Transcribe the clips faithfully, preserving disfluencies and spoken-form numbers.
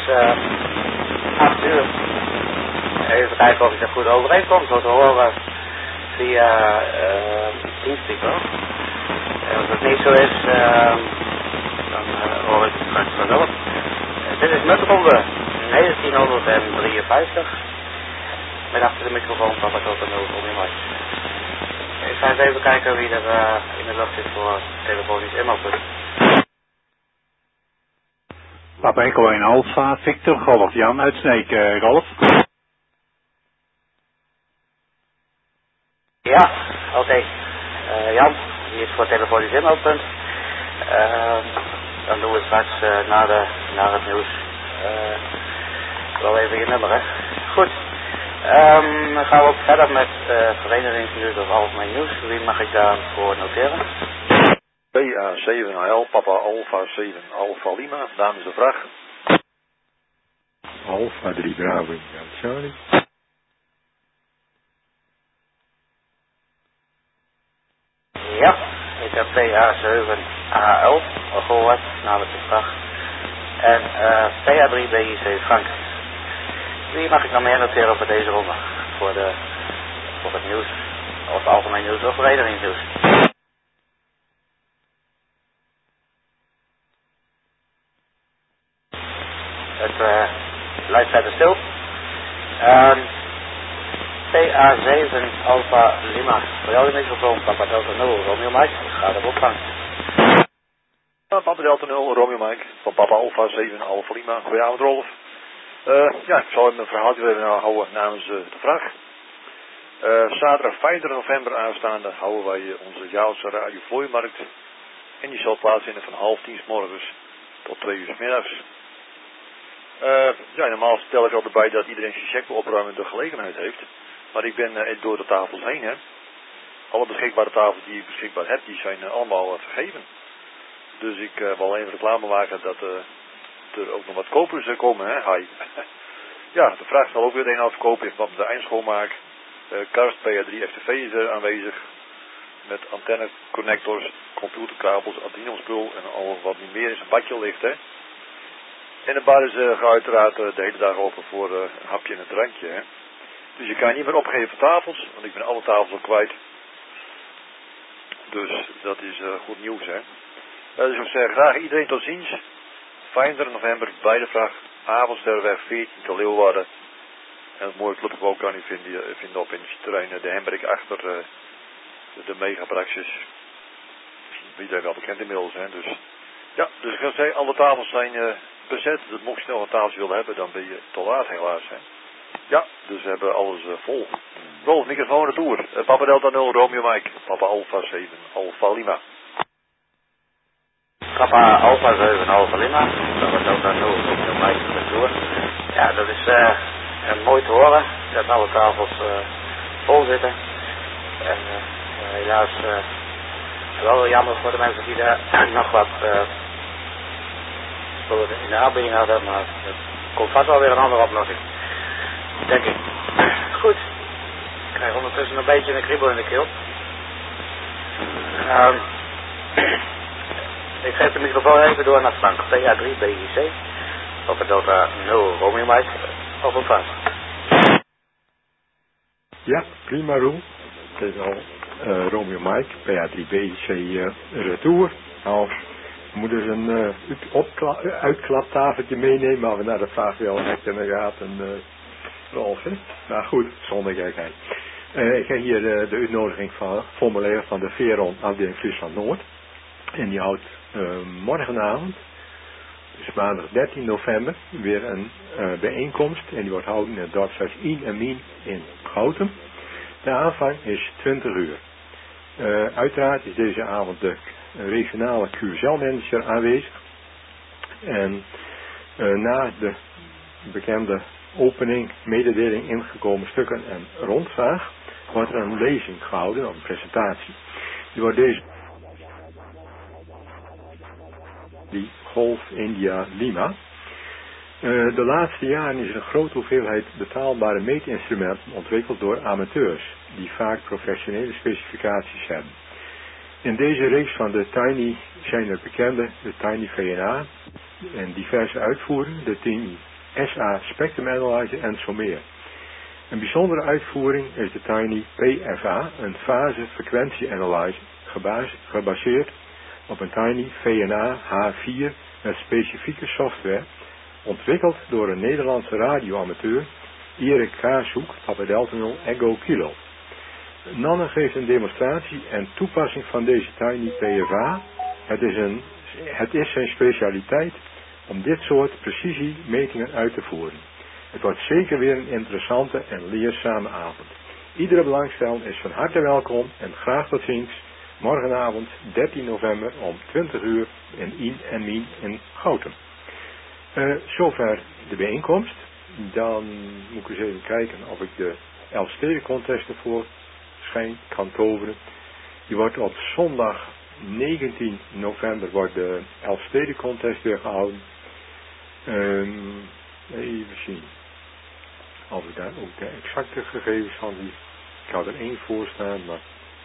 uh, acht uur. Even kijken of ik er goed overeenkom, zo te horen via uh, Teamspeaker. En als het niet zo is, uh, dan uh, hoor ik het straks vanzelf. Uh, dit is Mutronde negentienhonderddrieënvijftig. Met achter de microfoon Papa Delta nul Romeo Mike. Ik ga eens even kijken wie er uh, in de lucht zit voor telefonisch inlopen. Papa Echo één Alpha, Victor, Golf Jan uit Sneek, uh, Rolf. Ja, oké. Okay. Uh, Jan, die is voor telefonisch inlooppunt. Uh, dan doen we straks uh, na, de, na het nieuws. Uh, wel even je nummer, hè. Goed. Um, dan gaan we ook verder met uh, verenigingsnieuws of algemeen nieuws. Wie mag ik daarvoor noteren? P A zeven A L, Papa Alpha zeven Alpha Lima, dames de vraag. Alpha drie Bravo, Charlie. Ja, ik heb P A zeven A L al gehoord, namelijk de vraag. En uh, P A drie B I C Frank. Wie mag ik nou meer noteren voor deze ronde? Voor, de, voor het nieuws, of het algemeen nieuws of verenigingsnieuws? Het uh, luidt verder stil. Um, P A zeven Alpha Lima. Voor jou de microfoon, Papa Delta nul, Romeo Mike. Ga erop gang. Papa Delta nul, Romeo Mike. Van Papa Alpha zeven Alpha Lima. Goedenavond Rolf. Uh, ja, ik zal even een verhaaltje even houden namens uh, de vraag. Uh, zaterdag vijfentwintig november aanstaande houden wij uh, onze jaarlijkse radiovlooimarkt. En die zal plaatsvinden van half tien 's morgens tot twee uur 's middags. Uh, ja, normaal stel ik altijd bij dat iedereen zijn check opruimen de gelegenheid heeft. Maar ik ben uh, door de tafels heen, hè. Alle beschikbare tafels die ik beschikbaar heb, die zijn uh, allemaal uh, vergeven. Dus ik uh, wil even reclame maken dat uh, er ook nog wat kopers uh, komen, hè. Hi. Ja, de vraag zal ook weer een afkopen. Wat de eindschoonmaak. Uh, Karst P A drie F T V is er aanwezig. Met antenneconnectors, computerkabels, antennemspul en al wat niet meer in zijn badje ligt, hè. En de bar is uh, uiteraard uh, de hele dag open voor uh, een hapje en een drankje, hè. Dus je kan niet meer opgeven voor tafels, want ik ben alle tafels al kwijt. Dus dat is uh, goed nieuws, hè. Uh, dus ik zeg graag iedereen tot ziens. vijfentwintig november bij de vraag, Avondsterweg veertien te Leeuwarden. En het mooie clubgebouw kan u vinden, vinden op in het terrein de Hemberik achter uh, de, de megapraxis. Iedereen wel bekend inmiddels, hè. Dus ja, dus ik ga zeggen, alle tafels zijn uh, bezet. Dus mocht je nog een tafeltje willen hebben, dan ben je te laat helaas, hè. Ja, dus we hebben alles uh, vol. Rolf, microfoon retour. Uh, Papa Delta nul, Romeo Mike. Papa Alpha zeven, Alpha Lima. Papa Alpha zeven Alpha Lima. Papa Delta nul, Romeo Mike retour. Ja, dat is uh, uh, mooi te horen. Dat alle tafels uh, vol zitten. En uh, helaas uh, wel jammer voor de mensen die daar nog wat uh, spullen in de aanbieding hadden. Maar er komt vast wel weer een andere oplossing. Denk ik. Goed. Ik krijg ondertussen een beetje een kriebel in de keel. Um, ik geef de microfoon even door naar Frank. P A drie B I C. Op het Delta nul Romeo Mike. Op een vast. Ja, prima Roel. Het is al uh, Romeo Mike. P A drie B I C uh, retour. Nou, we moeten dus een uh, uitklaptafeltje meenemen. Maar we naar de vraag wel echt in de gaten. Uh, Rolf, hè? Nou goed, zonder gekheid. Uh, ik heb hier uh, de uitnodiging van formulier van de Veron afdeling Friesland Noord. En die houdt uh, morgenavond, dus maandag dertien november, weer een uh, bijeenkomst. En die wordt gehouden in het dorpshuis Ien en Mien in Goutum. De aanvang is twintig uur. Uh, uiteraard is deze avond de regionale Q S L-manager aanwezig. En uh, na de bekende opening, mededeling, ingekomen stukken en rondvraag, wordt er een lezing gehouden, of een presentatie. Die wordt deze die Golf India Lima. Uh, de laatste jaren is er een grote hoeveelheid betaalbare meetinstrumenten ontwikkeld door amateurs, die vaak professionele specificaties hebben. In deze reeks van de Tiny zijn er bekende, de Tiny V N A en diverse uitvoeringen, de Tiny S A Spectrum Analyzer en zo meer. Een bijzondere uitvoering is de Tiny P F A, een fase frequentie analyzer, gebaseerd op een Tiny V N A H vier met specifieke software, ontwikkeld door een Nederlandse radioamateur, Erik Kaashoek, Papa Delta nul Echo Kilo. Nanne geeft een demonstratie en toepassing van deze Tiny P F A. Het is, een, het is zijn specialiteit om dit soort precisiemetingen uit te voeren. Het wordt zeker weer een interessante en leerzame avond. Iedere belangstelling is van harte welkom en graag tot ziens. Morgenavond dertien november om twintig uur in In en Mien in Gouten. Uh, zover de bijeenkomst. Dan moet ik eens even kijken of ik de Elfstedencontest ervoor schijn kan toveren. Die wordt op zondag negentien november wordt de Elfstedencontest weer gehouden. Um, even zien of ik daar ook de exacte gegevens van die. Ik had er één voor staan, maar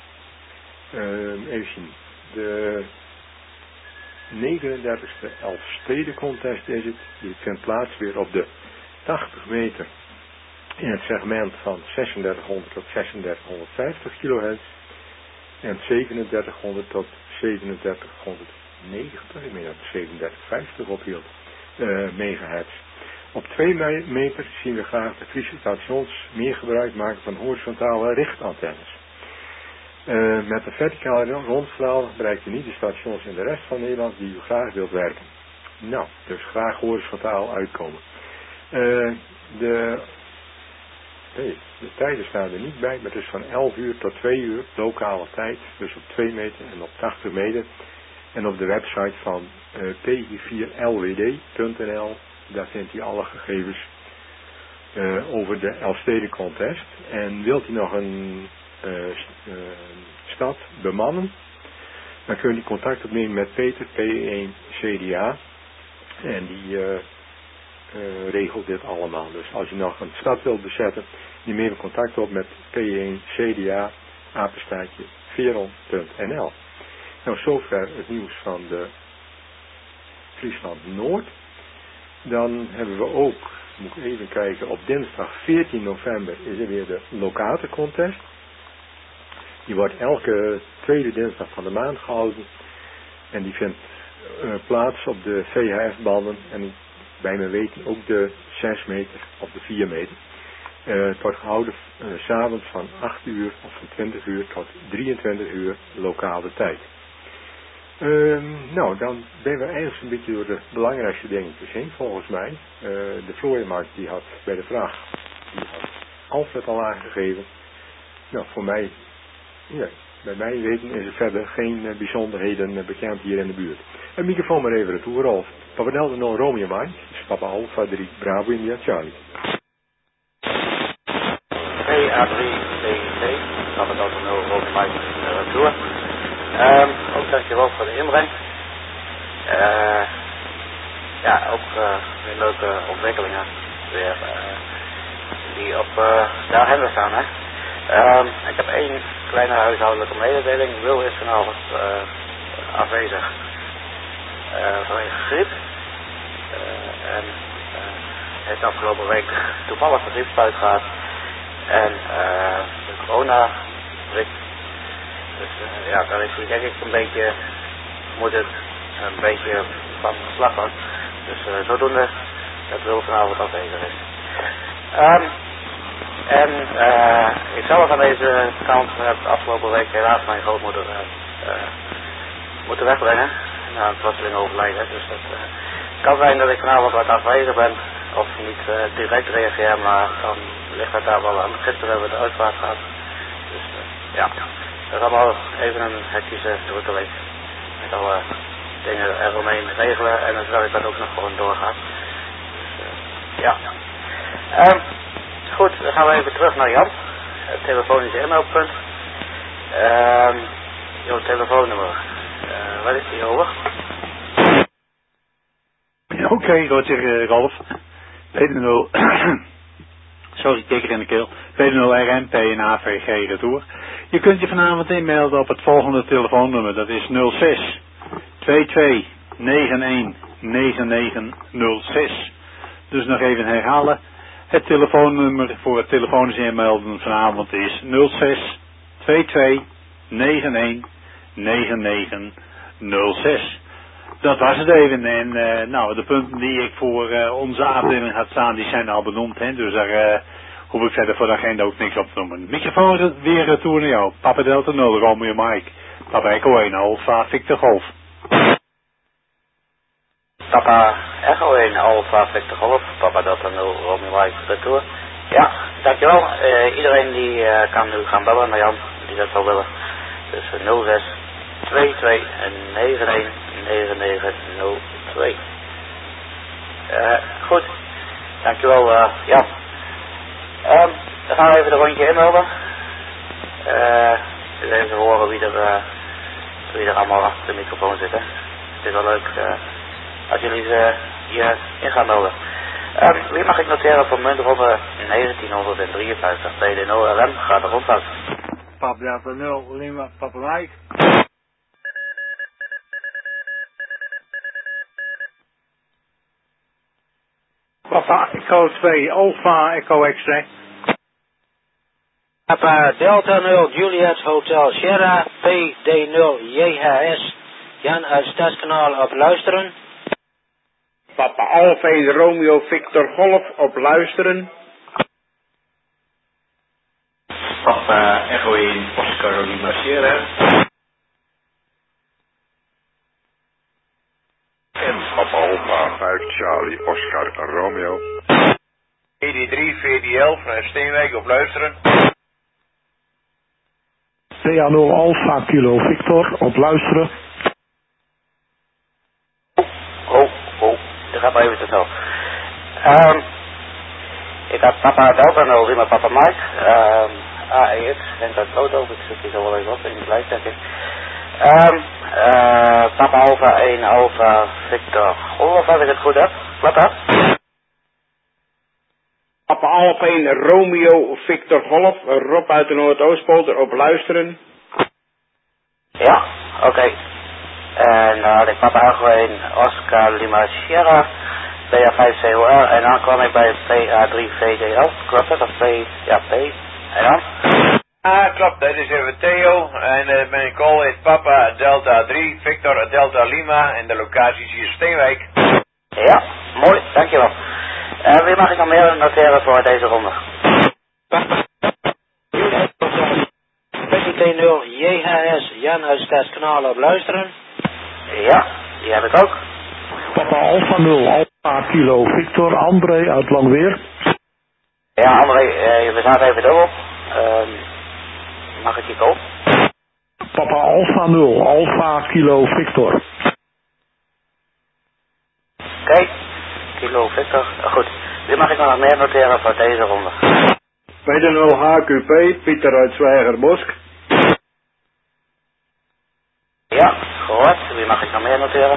um, even zien. De negenendertigste Elfstedencontest is het. Die vindt plaats weer op de tachtig meter in het segment van zesendertighonderd tot zesendertighonderdvijftig kilohertz en zevenendertighonderd tot zevenendertighonderdnegentig, ik meen dat het zevenendertighonderdvijftig ophield, uh, megahertz. Op twee meter zien we graag de Friese stations meer gebruik maken van horizontale richtantennes. Uh, met een verticale rondstraal bereikt u niet de stations in de rest van Nederland die u graag wilt werken. Nou, dus graag horizontaal uitkomen. Uh, de, nee, de tijden staan er niet bij, maar het is van elf uur tot twee uur lokale tijd, dus op twee meter en op tachtig meter. En op de website van uh, P I vier L W D punt N L, daar vindt u alle gegevens uh, over de Elfstedencontest. En wilt u nog een uh, uh, stad bemannen, dan kunt u contact opnemen met Peter, P één C D A. En die uh, uh, regelt dit allemaal. Dus als u nog een stad wilt bezetten, neem even contact op met P één C D A, apenstaartje, veron punt N L. Nou, zover het nieuws van de Friesland Noord. Dan hebben we ook, moet ik even kijken, op dinsdag veertien november is er weer de Locate Contest. Die wordt elke tweede dinsdag van de maand gehouden. En die vindt uh, plaats op de V H F-banden en bij mijn weten ook de zes meter of de vier meter. Uh, het wordt gehouden uh, 's avonds van acht uur of van twintig uur tot drieëntwintig uur lokale tijd. Uh, nou, dan zijn we eigenlijk een beetje door de belangrijkste dingetjes heen, volgens mij. Uh, de Vlooienmarkt die had bij de vraag, die had Alfred al aangegeven. Nou, voor mij, ja, bij mij weten is er verder geen uh, bijzonderheden uh, bekend hier in de buurt. Een microfoon maar even retour, Rolf. Papa Delta nul Romeo Mike, dus Papa Alpha drie Bravo India Charlie. P A drie C C, Papa Delta nul Romeo Mike, retour. Um, ook dankjewel voor de inbreng. Uh, ja, ook uh, weer leuke ontwikkelingen weer, uh, die op uh, de agenda staan. Hè? Um, ik heb één kleine huishoudelijke mededeling. Wil is vanavond uh, afwezig uh, vanwege griep. Uh, en uh, heeft afgelopen week toevallig de griepspuit gehad. En uh, de corona prik. Dus uh, ja, daar is hij denk ik een beetje, moet het een beetje van de slag gaan. Dus uh, zodoende dat Wil vanavond afwezig is. Um, en uh, ik zelf aan deze kant heb afgelopen week helaas mijn grootmoeder uh, uh, moeten wegbrengen. Na een plotseling overlijden. Dus dat uh, kan zijn dat ik vanavond wat afwezig ben. Of niet uh, direct reageer, maar dan ligt het daar wel aan. Gisteren hebben we de uitvaart gehad. Dus uh, ja. Dat is allemaal even een hectische drukke week. Met alle dingen eromheen regelen en het werk dat ook nog gewoon doorgaat. Dus uh, ja. Um, goed, dan gaan we even terug naar Jan. Het telefonische inmeldpunt. Um, jouw telefoonnummer. Uh, wat is die over? Oké, okay, goed zeg uh, Rolf. P nul Sorry, kikker in de keel. P nul R M P N A V G retour. Je kunt je vanavond inmelden op het volgende telefoonnummer. Dat is nul zes twee twee negen een negen negen nul zes. Dus nog even herhalen. Het telefoonnummer voor het telefonisch inmelden vanavond is nul zes twee twee negen een negen negen nul zes. Dat was het even. En uh, nou, de punten die ik voor uh, onze afdeling had staan, die zijn al benoemd. Hè? Dus daar uh, hoef ik verder voor de agenda ook niks op te noemen. Microfoon weer retour naar jou. Papa Delta nul, Romeo Mike. Papa Echo één, Alpha Victor Golf. Papa Echo één, Alpha Victor Golf. Papa Delta nul, Romeo Mike, retour. Ja, dankjewel. Uh, iedereen die uh, kan nu gaan bellen naar Jan, die dat zou willen. Dus uh, nul zes twee twee negen een negen negen nul twee. Uh, goed, dankjewel uh, Jan. Um, dan gaan we even de rondje inmelden. Uh, dus even horen wie er, uh, wie er allemaal achter de microfoon zit. Hè. Het is wel leuk uh, als jullie uh, hier in gaan melden. Um, wie mag ik noteren voor muntronde negentienhonderdvijftig? P D nul R M gaat er rondhouden. Papa Delta nul, Lima, Papa Mike. Papa Echo twee, Alpha Echo X-ray. Papa Delta nul, Juliet Hotel Sierra, P D nul, J H S, Jan uit Stadskanaal op luisteren. Papa Alpha één, Romeo Victor Golf op luisteren. Papa Echo één, Oscar Lima Sierra. En Papa Alpha vijf, Charlie Oscar Romeo. E D drie, V D L vanuit Steenwijk op luisteren. P A nul Alpha Kilo Victor op luisteren. Oh, oh, dat gaat maar even te snel. Um, ik had Papa Delta nul, Lima Papa Mike. Um, A E X, en dat auto, ik zet die zo wel even op in het lijst, denk ik. Um, uh, Papa Alpha één, Alpha Victor Golf, als ik het goed heb. Wat dat? Papa Alpha één, Romeo Victor Golf, Rob uit de Noordoostpolder op luisteren. Ja, oké. Okay. En dan had ik Papa Echo één, Oscar Lima Sierra, P A vijf C O R, en dan kwam ik bij P A drie V D L, klopt dat? Of P, ja, P, en dan? Ah, klopt, dat is even Theo. En uh, mijn call is Papa Delta drie, Victor Delta Lima, en de locatie is hier Steenwijk. Ja, mooi, dankjewel. En uh, wie mag ik nog meer noteren voor deze ronde? P D nul, J H S, Jan uit Stadskanaal op luisteren. Ja, die heb ik ook. Papa Alpha nul, Alpha Kilo Victor, André uit Langweer. Ja, André, uh, we zaten even dubbel. Uh, mag ik je call? Papa Alpha nul, Alpha Kilo Victor. Oké, okay. Kilo Victor. Uh, goed, wie mag ik nog meer noteren voor deze ronde? P D nul H Q P, Pieter uit Zwijgerbosk. Ja, gehoord. Wie mag ik nog meer noteren?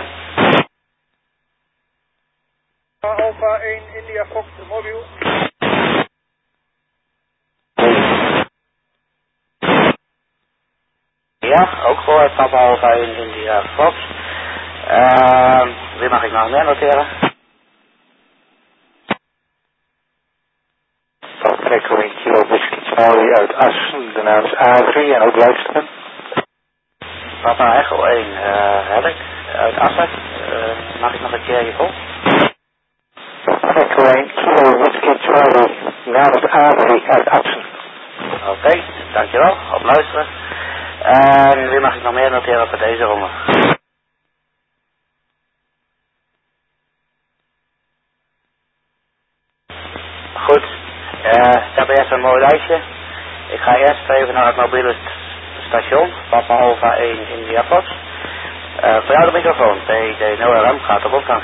Alpha één, India Fox, mobiel. Ja, ook gehoord. Papa Alpha één, India Fox. Uh, wie mag ik nog meer noteren? Papa Echo één, Kilo Whisky Charlie uit Assen, de naam is A drie en ook luisteren. Papa Echo één, uh, heb ik, uit Assen. Uh, mag ik nog een keer je call? Papa Echo één, Kilo Whisky Charlie, naam is A drie uit Assen. Oké, okay, dankjewel, op luisteren. En wie mag ik nog meer noteren voor deze ronde? Goed, uh, ik heb eerst een mooi lijstje. Ik ga eerst even naar het mobiele station, Papa Alpha één India Fox. Uh, voor jou de microfoon, P D nul R M gaat op opgang.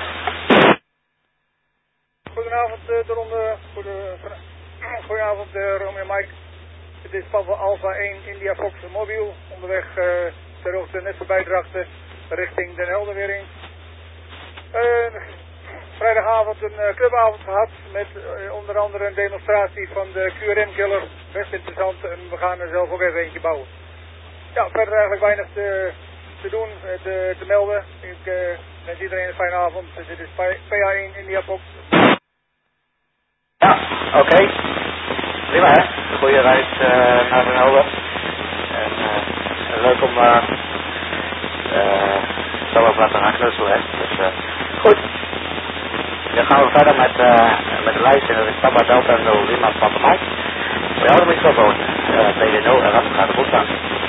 Goedenavond, uh, de ronde, goede, goedenavond uh, Romeo Mike. Het is Papa Alpha één India Fox mobiel, onderweg uh, ter hoogte net voorbij Drachten, richting Den Helderwering. Uh, vrijdagavond een uh, clubavond gehad met uh, onder andere een demonstratie van de Q R M-killer. Best interessant en we gaan er zelf ook even eentje bouwen. Ja, verder eigenlijk weinig te, te doen, te, te melden. Ik uh, wens iedereen een fijne avond. Dit is P A één India Fox. Oké. Okay. Prima hè. Goeie reis uh, naar Den Helder. En uh, leuk om uh, uh, zo wat laten gaan knutselen hè. Dus uh, goed. Dan gaan we verder met, uh, met de lijst en dat is Papa Delta nul Lima Papa Mike. Voor jou de microfoon. Uh, P D nul R M gaat er goed staan.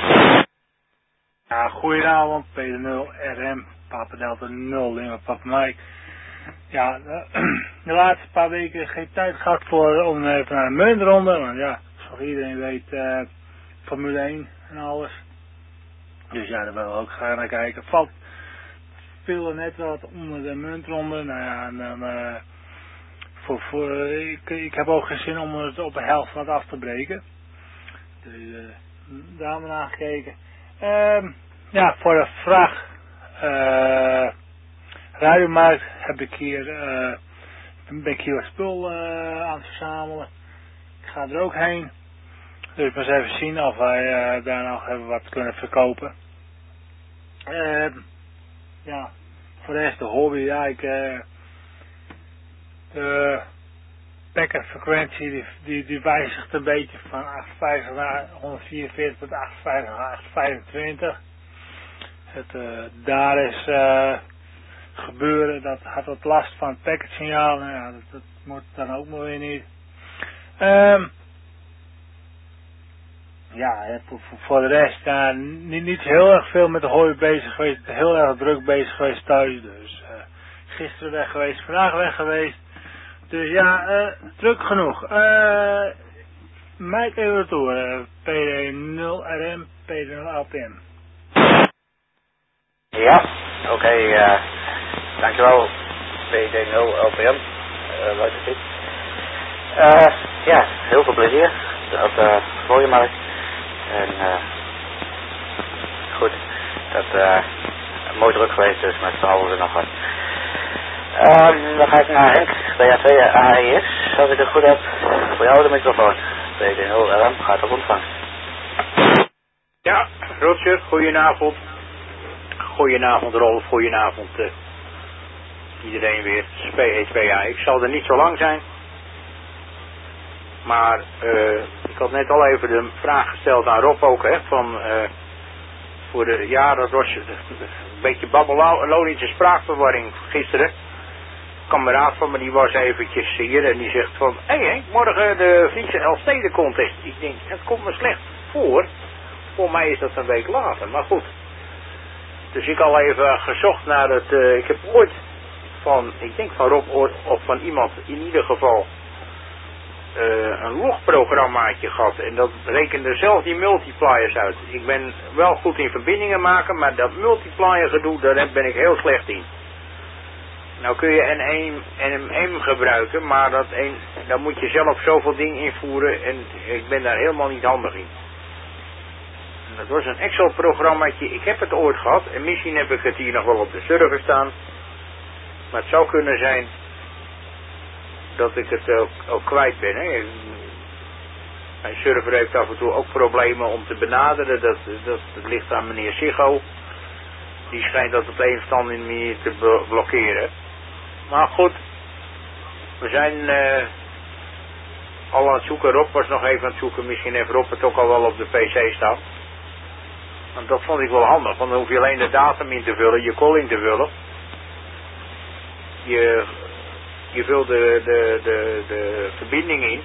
Ja, goedenavond, P D nul R M, Papa Delta nul Lima Papa Mike. Ja, de, de laatste paar weken geen tijd gehad voor om even naar de muntronde, want ja, zoals iedereen weet, uh, Formule één en alles. Dus ja, daar willen we ook graag naar kijken. Valt veel net wat onder de muntronde, nou ja, en dan, uh, voor, voor, uh, ik, ik heb ook geen zin om het op de helft wat af te breken. Dus uh, daar hebben we naar gekeken. Uh, ja, voor de vraag, uh, Radiomarkt heb ik hier, uh, ben ik hier wat spul uh, aan het verzamelen. Ik ga er ook heen. Dus maar eens even zien of wij uh, daar nog even wat kunnen verkopen. Uh, ja, voor de rest de hobby, ja, ik, uh, de packerfrequentie die, die, die wijzigt een beetje van achtenvijftig naar honderdvierenveertig tot achtenvijftig naar achthonderdvijfentwintig. Het, uh, daar is uh, gebeuren, dat had wat last van het packetsignaal, nou ja, dat, dat moet dan ook maar weer niet. Um, ja, voor, voor de rest, uh, niet, niet heel erg veel met de hobby bezig geweest, heel erg druk bezig geweest thuis, dus uh, gisteren weg geweest, vandaag weg geweest, dus ja, uh, druk genoeg. Uh, Mike even toe, uh, P D nul R M, P D nul L P M. Ja, oké, okay, uh, dankjewel P D nul L P M, uh, leuk dat uh, ja, heel veel plezier op de vlooienmarkt. En uh, goed, dat uh, mooi druk geweest dus met z'n allen er nog wat. Uh, dan ga ik naar Henk, B A T A I S, als ik het goed heb. Voor jou de microfoon. P D nul R M gaat op ontvangst. Ja, Roger, goedenavond. Goedenavond Rolf, goedenavond uh, iedereen weer. P E twee A. Ik zal er niet zo lang zijn. Maar uh, ik had net al even de vraag gesteld aan Rob ook, hè, van uh, voor de, ja, dat was een beetje babbelonische spraakverwarring gisteren. Een kameraad van me die was eventjes hier en die zegt van, hé, hey, hey, morgen de Friese Elfsteden contest. Ik denk, het komt me slecht voor. Voor mij is dat een week later, maar goed. Dus ik al even gezocht naar het, uh, ik heb ooit van, ik denk van Rob ooit, of van iemand in ieder geval, uh, een logprogrammaatje gehad. En dat rekende zelf die multipliers uit. Ik ben wel goed in verbindingen maken, maar dat multiplier gedoe, daar ben ik heel slecht in. Nou kun je N M M gebruiken, maar dat een, dan moet je zelf zoveel dingen invoeren en ik ben daar helemaal niet handig in. Dat was een Excel-programmaatje. Ik heb het ooit gehad. En misschien heb ik het hier nog wel op de server staan. Maar het zou kunnen zijn dat ik het ook, ook kwijt ben. Hè. Mijn server heeft af en toe ook problemen om te benaderen. Dat, dat, dat ligt aan meneer Siggo. Die schijnt dat op de een of andere manier te blokkeren. Maar goed. We zijn uh, al aan het zoeken. Rob was nog even aan het zoeken. Misschien heeft Rob het ook al wel op de pc staan. Want dat vond ik wel handig, want dan hoef je alleen de datum in te vullen, je call in te vullen. Je, je vult de, de, de, de verbinding in.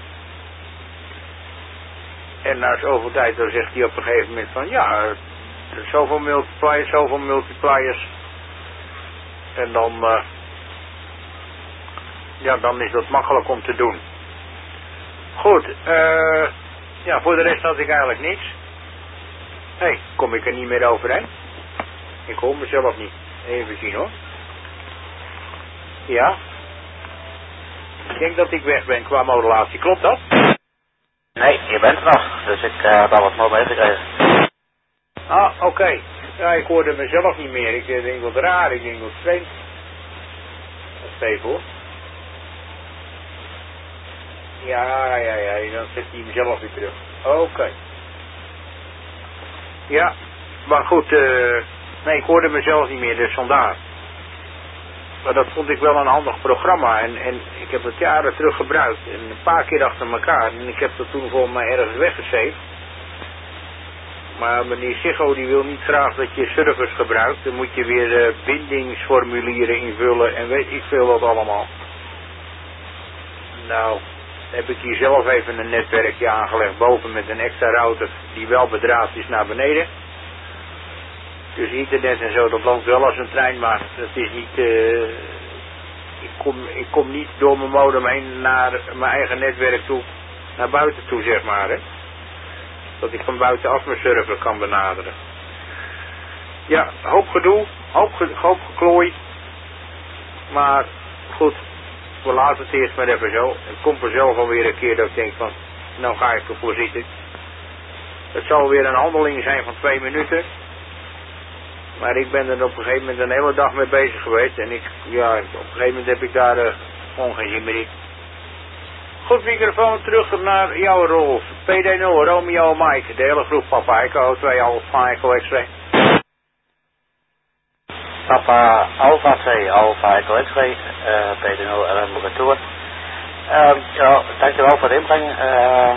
En na zoveel tijd dan zegt hij op een gegeven moment van ja, zoveel multipliers, zoveel multipliers. En dan, uh, ja, dan is dat makkelijk om te doen. Goed, uh, ja, voor de rest had ik eigenlijk niks. Hé, hey, kom ik er niet meer overheen? Ik hoor mezelf niet. Even zien hoor. Ja. Ik denk dat ik weg ben qua modulatie. Klopt dat? Nee, je bent er nog. Dus ik uh, heb alles nog meegekregen. Ah, oké. Okay. Ja, ik hoorde mezelf niet meer. Ik denk wat raar. Ik denk wat vreemd. Dat is even hoor. Ja, ja, ja. Dan zet hij mezelf weer terug. Oké. Okay. Ja, maar goed, uh, nee, ik hoorde mezelf niet meer, dus vandaar. maar dat vond ik wel een handig programma. En, en ik heb het jaren terug gebruikt. En een paar keer achter elkaar. En ik heb dat toen volgens mij ergens weggesaved. Maar meneer Siggo die wil niet graag dat je servers gebruikt. Dan moet je weer uh, bindingsformulieren invullen en weet ik veel wat allemaal. Nou, heb ik hier zelf even een netwerkje aangelegd boven met een extra router die wel bedraad is naar beneden. Dus internet en zo, dat loopt wel als een trein, maar dat is niet... Uh, ik, kom, ik kom niet door mijn modem heen naar mijn eigen netwerk toe, naar buiten toe zeg maar, hè. Dat ik van buitenaf mijn server kan benaderen. Ja, hoop gedoe, hoop, ge, hoop geklooi. Maar goed, we laten het eerst maar even zo. Het komt er zelf alweer een keer dat ik denk van, nou ga ik ervoor zitten. Het zal weer een handeling zijn van twee minuten. Maar ik ben er op een gegeven moment een hele dag mee bezig geweest. En ik, ja, op een gegeven moment heb ik daar uh, gewoon geen zin meer in. Goed, microfoon terug naar jouw rol. P D nul, Romeo Mike, de hele groep Papa Echo twee Alpha Echo X-ray. Papa Alpha twee Alpha Echo X-ray, uh, P D nul R M Retour. Uh, ja, dankjewel voor de inbreng, uh, uh,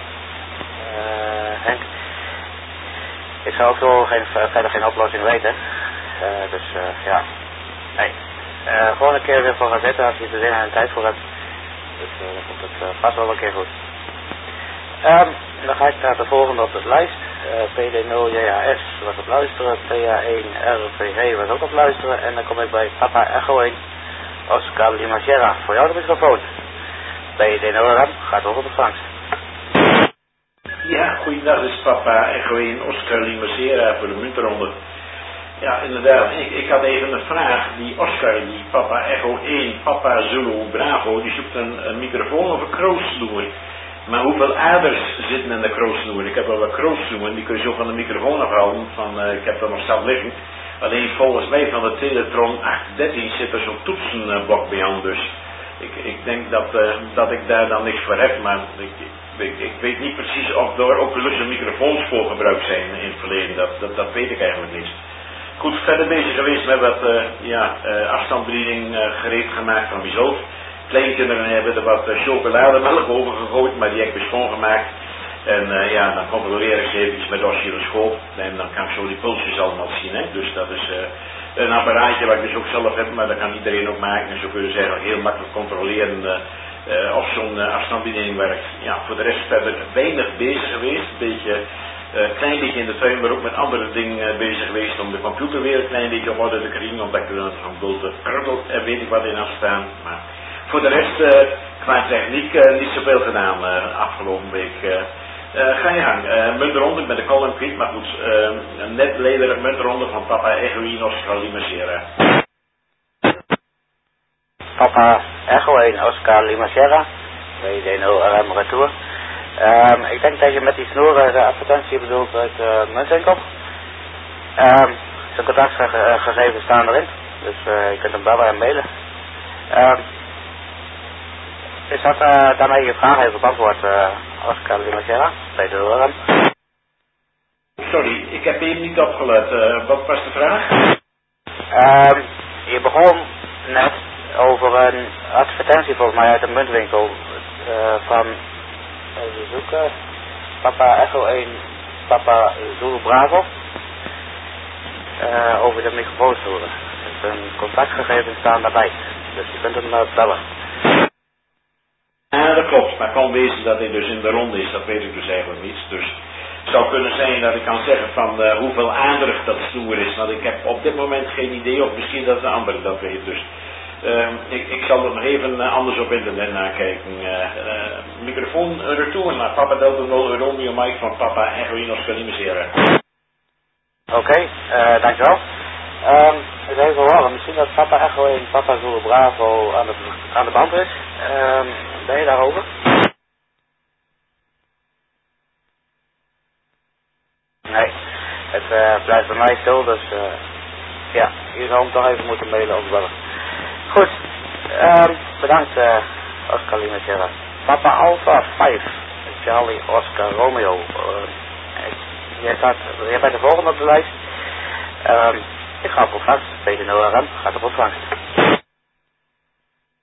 Henk. Ik zou ook zo geen, verder geen oplossing weten. Uh, dus uh, ja, nee. Uh, gewoon een keer weer voor gaan zitten als je er zin en tijd voor hebt. Dus uh, dan komt het uh, vast wel een keer goed. Um, dan ga ik naar de volgende op de lijst. Uh, P D nul J H S was op luisteren. P A één R P G was ook op luisteren. En dan kom ik bij Papa Echo één Oscar Lima Sierra. Voor jou de microfoon. P D nul R M gaat over de vangst. Ja, goeiedag, dit is Papa Echo één Oscar Lima Sierra voor de muntenronde. Ja, inderdaad, ik, ik had even een vraag. Die Oscar, die Papa Echo één, Papa Zulu Bravo, die zoekt een, een microfoon of een kroonsnoer. Maar hoeveel aders zitten in de kroonsnoer? Ik heb wel wat kroonsnoeren, die kun je zo van de microfoon afhouden. Van, uh, ik heb er nog staan liggen. Alleen volgens mij van de Teletron acht dertien zit er zo'n toetsenblok bij aan. Dus ik, ik denk dat, uh, dat ik daar dan niks voor heb. Maar ik, ik, ik weet niet precies of er ook lusse microfoons voor gebruikt zijn in het verleden. Dat, dat, dat weet ik eigenlijk niet. Goed, verder bezig geweest met wat uh, ja, uh, afstandsbediening uh, gereed gemaakt van mezelf. Kleinkinderen hebben er wat uh, chocolademelk over gegooid, maar die heb ik weer schoongemaakt. En uh, ja, dan controleer ik ze eventjes met de oscilloscoop. En dan kan ik zo die pulsjes allemaal zien. Hè? Dus dat is uh, een apparaatje wat ik dus ook zelf heb, maar dat kan iedereen ook maken. En zo kun je dus eigenlijk heel makkelijk controleren uh, uh, of zo'n uh, afstandsbediening werkt. Ja, voor de rest verder weinig bezig geweest. Een beetje... Een uh, klein beetje in de tuin, maar ook met andere dingen uh, bezig geweest om de computer weer een klein beetje op orde te krijgen, omdat ik er dan van Bulten en weet ik wat in afstaan. Maar voor de rest, uh, qua techniek, uh, niet zoveel gedaan uh, afgelopen week. Uh, uh, ga je gang. Uh, muntronde met de column kwijt, maar goed, uh, een net lederig muntronde van Papa Echo één Oscar Lima Sierra. Papa Echo één Oscar Lima Sierra, P D nul R M Retour. Um, ik denk dat je met die snoeren de advertentie bedoelt uit de uh, muntwinkel. Um, zijn contactgegevens staan erin, dus uh, je kunt hem bellen en mailen. Um, is dat uh, daarmee je vraag even beantwoord, uh, Oscar Lima Sierra, P D nul R M? Sorry, ik heb even niet opgelet. Uh, wat was de vraag? Um, je begon net over een advertentie volgens mij uit de muntwinkel uh, van... Even zoeken. Papa Echo één, Papa Zulu Bravo. Uh, over de microfoonsnoeren. Dus een contactgegevens staan daarbij. Dus je kunt hem uh, bellen. Ja, dat klopt. Maar het kan wezen dat hij dus in de ronde is. Dat weet ik dus eigenlijk niet. Dus het zou kunnen zijn dat ik kan zeggen van uh, hoeveel aandrig dat snoer is. Want ik heb op dit moment geen idee. Of misschien dat een ander dat weet. Dus Uh, ik, ik zal er nog even uh, anders op internet nakijken. Uh, uh, microfoon uh, retour naar Papa Delta nul Romeo Mike van Papa Echo één Oscar Lima Sierra. Oké, okay, uh, dankjewel. Um, eens even horen, misschien dat Papa Echo één Papa Zulu Bravo aan de, aan de band is. Um, ben je daarover? Nee, het uh, blijft bij mij stil, dus uh, ja, je zou hem toch even moeten mailen of bellen. Goed, um, bedankt uh, Oscar Lima Sierra. Papa Alpha vijf, Charlie Oscar Romeo. Uh, jij, staat, jij bent de volgende op de lijst. Um, ik ga op ontvangst, P D nul R M gaat op ontvangst.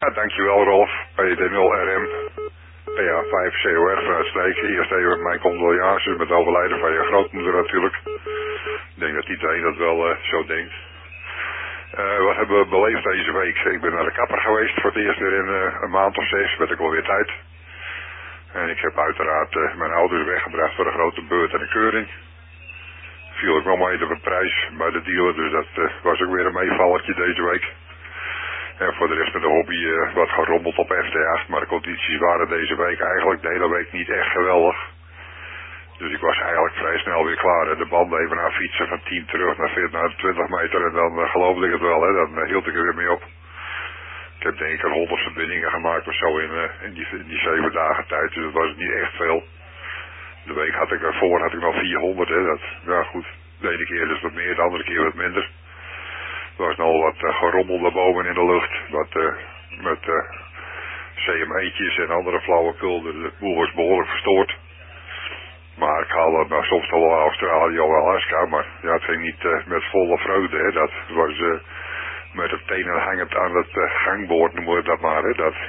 Ja, dankjewel Rolf. P D nul R M. P A vijf C O R vanuit Streek. Eerst even mijn condolences met het overlijden van je grootmoeder natuurlijk. Ik denk dat iedereen dat wel uh, zo denkt. Uh, wat hebben we beleefd deze week? Ik ben naar de kapper geweest voor het eerst weer in uh, een maand of zes. Werd ik wel weer tijd. En ik heb uiteraard uh, mijn ouders weggebracht voor een grote beurt en een keuring. Viel ik wel mee op de prijs bij de dealer, dus dat uh, was ook weer een meevallertje deze week. En voor de rest met de hobby uh, wat gerommeld op F T acht, maar de condities waren deze week eigenlijk de hele week niet echt geweldig. Dus ik was eigenlijk vrij snel weer klaar. Hè. De banden even naar fietsen van tien terug naar veertig, naar twintig meter en dan uh, geloofde ik het wel, hè. Dan uh, hield ik er weer mee op. Ik heb denk ik honderd verbindingen gemaakt of zo in, uh, in, die, in die zeven dagen tijd, dus dat was niet echt veel. De week had ik ervoor had ik nog vierhonderd, hè. Dat, ja goed, de ene keer dus wat meer, de andere keer wat minder. Er was nog wat uh, gerommel daarboven in de lucht, wat uh, met uh, C M e'tjes en andere flauwekul. De boel was behoorlijk verstoord. Maar ik haalde nou, soms toch wel Australië of Alaska, maar ja, het ging niet uh, met volle vreugde. Hè. Dat was uh, met de tenen hangend aan het uh, gangboord, noemen we dat maar. Hè. Dat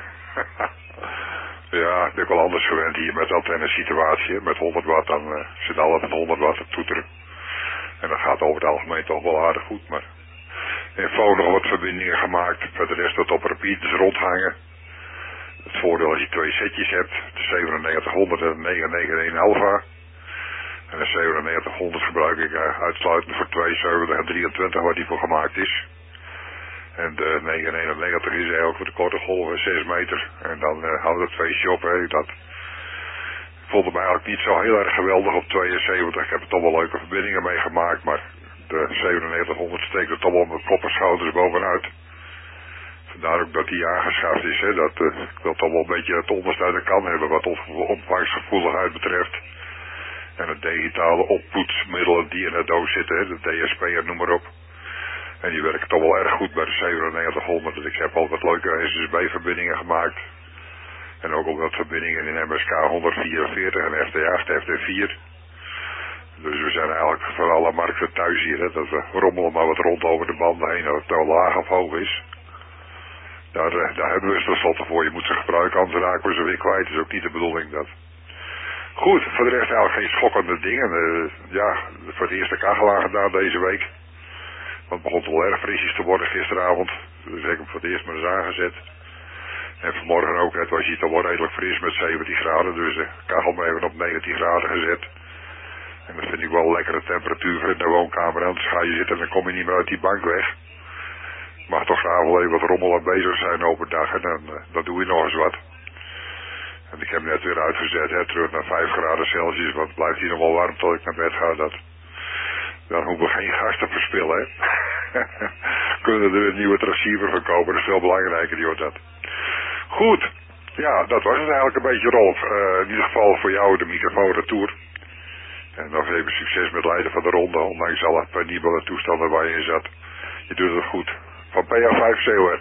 ja, ik ben wel anders gewend hier met antenne situatie. Met honderd watt, dan uh, zit alles met honderd watt te toeteren. En dat gaat over het algemeen toch wel aardig goed, maar in Foon nog wat verbindingen gemaakt. Voor de rest wat op repeaters rondhangen. Het voordeel als je twee setjes hebt. De zevenennegentig honderd en de negenhonderdnegenennegentig alpha. En de zevenennegentig honderd gebruik ik uh, uitsluitend voor tweeënzeventig en drieëntwintig waar die voor gemaakt is. En de negenhonderdnegenennegentig is eigenlijk voor de korte golven zes meter. En dan uh, houdt het feestje op. Hè. Dat ik vond hem eigenlijk niet zo heel erg geweldig op tweeënzeventig. Ik heb er toch wel leuke verbindingen mee gemaakt. Maar de zevenennegentig honderd steekt er toch wel met kop en schouders bovenuit. Vandaar ook dat die aangeschaft is. Hè. Dat, uh, ik wil toch wel een beetje het onderste uit de kan hebben wat omvangsgevoeligheid betreft. En het digitale oppoetsmiddelen die in de doos zitten. Hè. De D S P en noem maar op. En die werken toch wel erg goed bij de zevenennegentig honderd. Dus ik heb al wat leuke S S B-verbindingen gemaakt. En ook al wat verbindingen in M S K honderdvierenveertig en F T acht, F T vier. Dus we zijn eigenlijk van alle markten thuis hier. Hè, dat we rommelen maar wat rond over de banden heen. Dat het nou laag of hoog is. Daar, daar hebben we tenslotte voor. Je moet ze gebruiken, anders raken we ze weer kwijt. Dat is ook niet de bedoeling. Dat. Goed, voor de rest eigenlijk geen schokkende dingen. Uh, ja, voor het eerste kachel gedaan deze week. Want het begon toch wel erg frisjes te worden gisteravond. Dus ik heb hem voor het eerst maar eens aangezet. En vanmorgen ook, het was hier toch wel redelijk fris met zeventien graden. Dus de kachel maar even op negentien graden gezet. En dat vind ik wel een lekkere temperatuur voor in de woonkamer. Anders ga je zitten en dan kom je niet meer uit die bank weg. Mag toch graag wel even wat rommel aan bezig zijn overdag. En dan, uh, dan doe je nog eens wat. En ik heb hem net weer uitgezet, hè, terug naar vijf graden Celsius. Want het blijft hier nog wel warm tot ik naar bed ga. Dat, dan hoeven we geen gas te verspillen, hè. Kunnen er een nieuwe transceiver van kopen. Dat is veel belangrijker, die hoort dat. Goed. Ja, dat was het eigenlijk een beetje, Rolf. Uh, in ieder geval voor jou de microfoon retour. En nog even succes met leiden van de ronde, ondanks alle penibele toestanden waar je in zat. Je doet het goed. Van P A vijf C O R.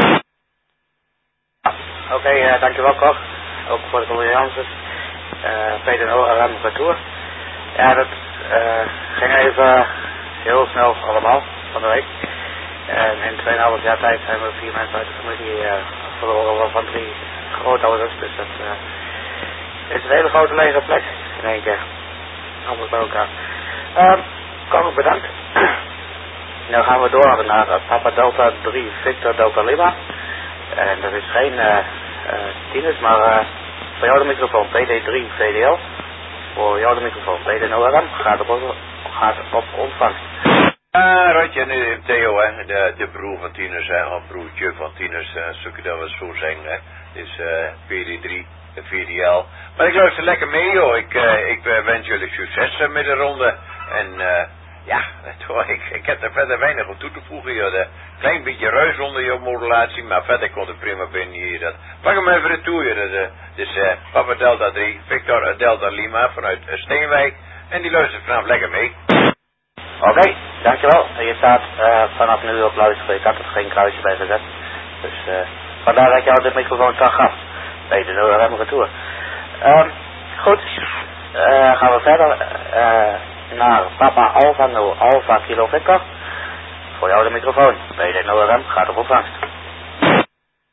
Oké, okay, uh, dankjewel Cor. Ook voor de condolences. Uh, P D nul R M retour. Ja, dat uh, ging even heel snel allemaal van de week. En in twee komma vijf jaar tijd zijn we vier mensen uit de familie uh, verloren, waarvan drie grootouders. Dus dat uh, is een hele grote lege plek in één keer. Alles bij elkaar. Uh, Cor, bedankt. Nu gaan we door naar uh, Papa Delta drie Victor Delta Lima. En dat is geen uh, uh, tieners, maar uh, voor jou de microfoon P D drie V D L. Voor jou de microfoon P D nul R M gaat op, gaat op ontvangst. Ah, Rotje, nu Theo, hè, de, de broer van Tinus, hè, of broertje van Tinus, uh, zoek je dat we zo zeggen, hè. Dus uh, P D drie V D L. Maar ik luister lekker mee, joh. Ik, uh, ik uh, wens jullie succes uh, met de ronde. En uh, ja, toch, ik, ik heb er verder weinig op toe te voegen, joh. Een klein beetje ruis onder je modulatie, maar verder komt het prima binnen hier. Dat. Pak hem even retour, joh. Dat, uh, dus uh, Papa Delta drie, Victor uh, Delta Lima vanuit uh, Steenwijk. En die luistert vanaf lekker mee. Oké, okay, dankjewel. Je staat uh, vanaf nu op luisteren. Ik had er geen kruisje bij gezet. Dus uh, vandaar dat ik jou de microfoon terug gaf. Bij de nul R M retour. Um, goed, uh, gaan we verder uh, naar Papa Alpha nul Alpha Kilo Victor. Voor jou de microfoon. Bij de nul R M gaat op ontvangst.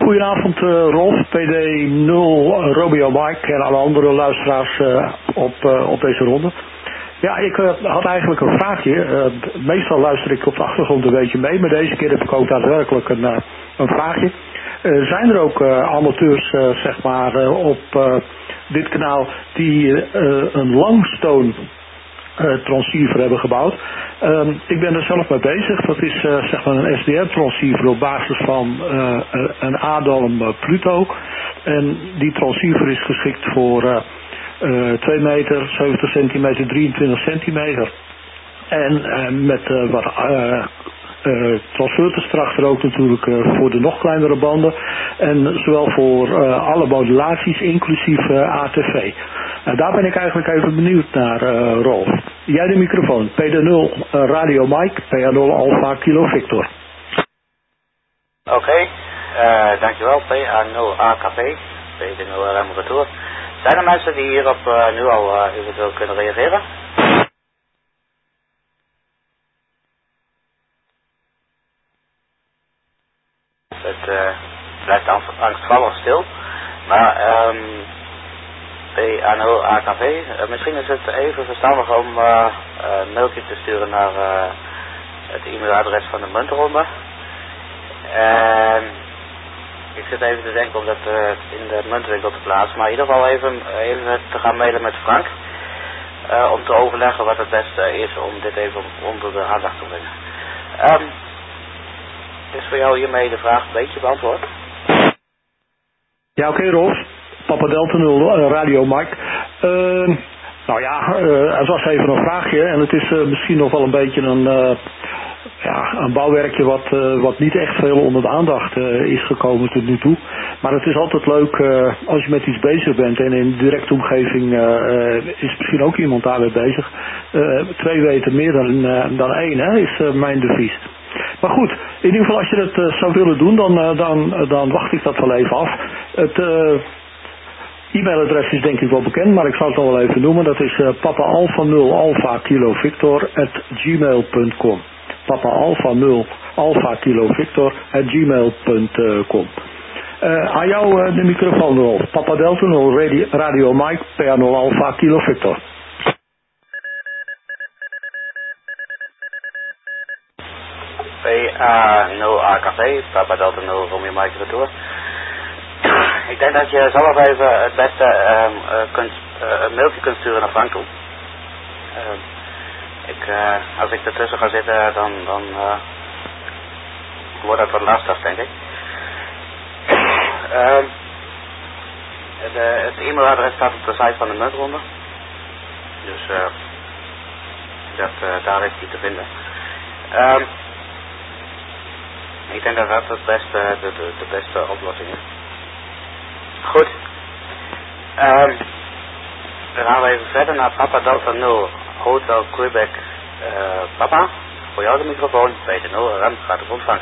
Goedenavond uh, Rolf, P D nul Romeo Mike en alle andere luisteraars uh, op, uh, op deze ronde. Ja, ik uh, had eigenlijk een vraagje. Uh, meestal luister ik op de achtergrond een beetje mee, maar deze keer heb ik ook daadwerkelijk een, uh, een vraagje. Uh, zijn er ook uh, amateurs, uh, zeg maar, uh, op uh, dit kanaal die uh, een Langstone uh, transceiver hebben gebouwd? Uh, ik ben er zelf mee bezig. Dat is uh, zeg maar een S D R transceiver op basis van uh, een Adalm uh, Pluto. En die transceiver is geschikt voor uh, uh, twee meter, zeventig centimeter, drieëntwintig centimeter. En uh, met uh, wat uh, uh, transverters erachter ook natuurlijk uh, voor de nog kleinere banden. En zowel voor uh, alle modulaties, inclusief uh, A T V. Uh, daar ben ik eigenlijk even benieuwd naar, uh, Rolf. Jij de microfoon. P D nul uh, Radio Mike, P A nul Alpha Kilo Victor. Oké, okay. uh, dankjewel. P A nul A K P, P D nul R M Retour. Zijn er mensen die hierop uh, nu al uh, eventueel kunnen reageren? Het uh, blijft angstvallig stil. Maar um, P A nul A K V, uh, misschien is het even verstandig om uh, uh, een mailtje te sturen naar uh, het e-mailadres van de muntronde. En ik zit even te denken om dat uh, in de muntwinkel te plaatsen, maar in ieder geval even, even te gaan mailen met Frank. Uh, om te overleggen wat het beste is om dit even onder de aandacht te brengen. Um, is voor jou hiermee de vraag een beetje beantwoord? Ja, oké okay, Rolf. Papa Delta nul uh, Radio Mike. Uh, nou ja, uh, het was even een vraagje en het is uh, misschien nog wel een beetje een, uh, ja, een bouwwerkje wat, uh, wat niet echt veel onder de aandacht uh, is gekomen tot nu toe. Maar het is altijd leuk uh, als je met iets bezig bent en in de directe omgeving uh, uh, is misschien ook iemand daarmee bezig. Uh, twee weten meer dan, uh, dan één, hè, is uh, mijn devies. Maar goed, in ieder geval als je dat uh, zou willen doen, dan, uh, dan, uh, dan wacht ik dat wel even af. Het uh, e-mailadres is denk ik wel bekend, maar ik zal het al wel even noemen. Dat is uh, papa alpha nul alpha kilo victor at gmail punt com. papa alpha nul alpha kilo victor at gmail punt com. Uh, aan jou uh, de microfoon, Rolf. Papa Delta nul Radio, Radio Mike, P A nul alpha kilo victor. P A nul A K V, Papa Delta nul Romeo Mike Retour. Ik denk dat je zelf even het beste um, uh, kunt, uh, een mailtje kunt sturen naar Frank toe. Uh, ik, uh, als ik ertussen ga zitten, dan, dan uh, wordt dat wat lastig, denk ik. Uh, de, het e-mailadres staat op de site van de muntronde. Dus uh, dat, uh, daar is die te vinden. Uh, ik denk dat dat het beste, de, de, de beste oplossing is. Goed. Um, dan gaan we even verder naar Papa Delta nul Hotel Quebec uh, Papa. Voor jou de microfoon. P D nul R M gaat op ontvangen.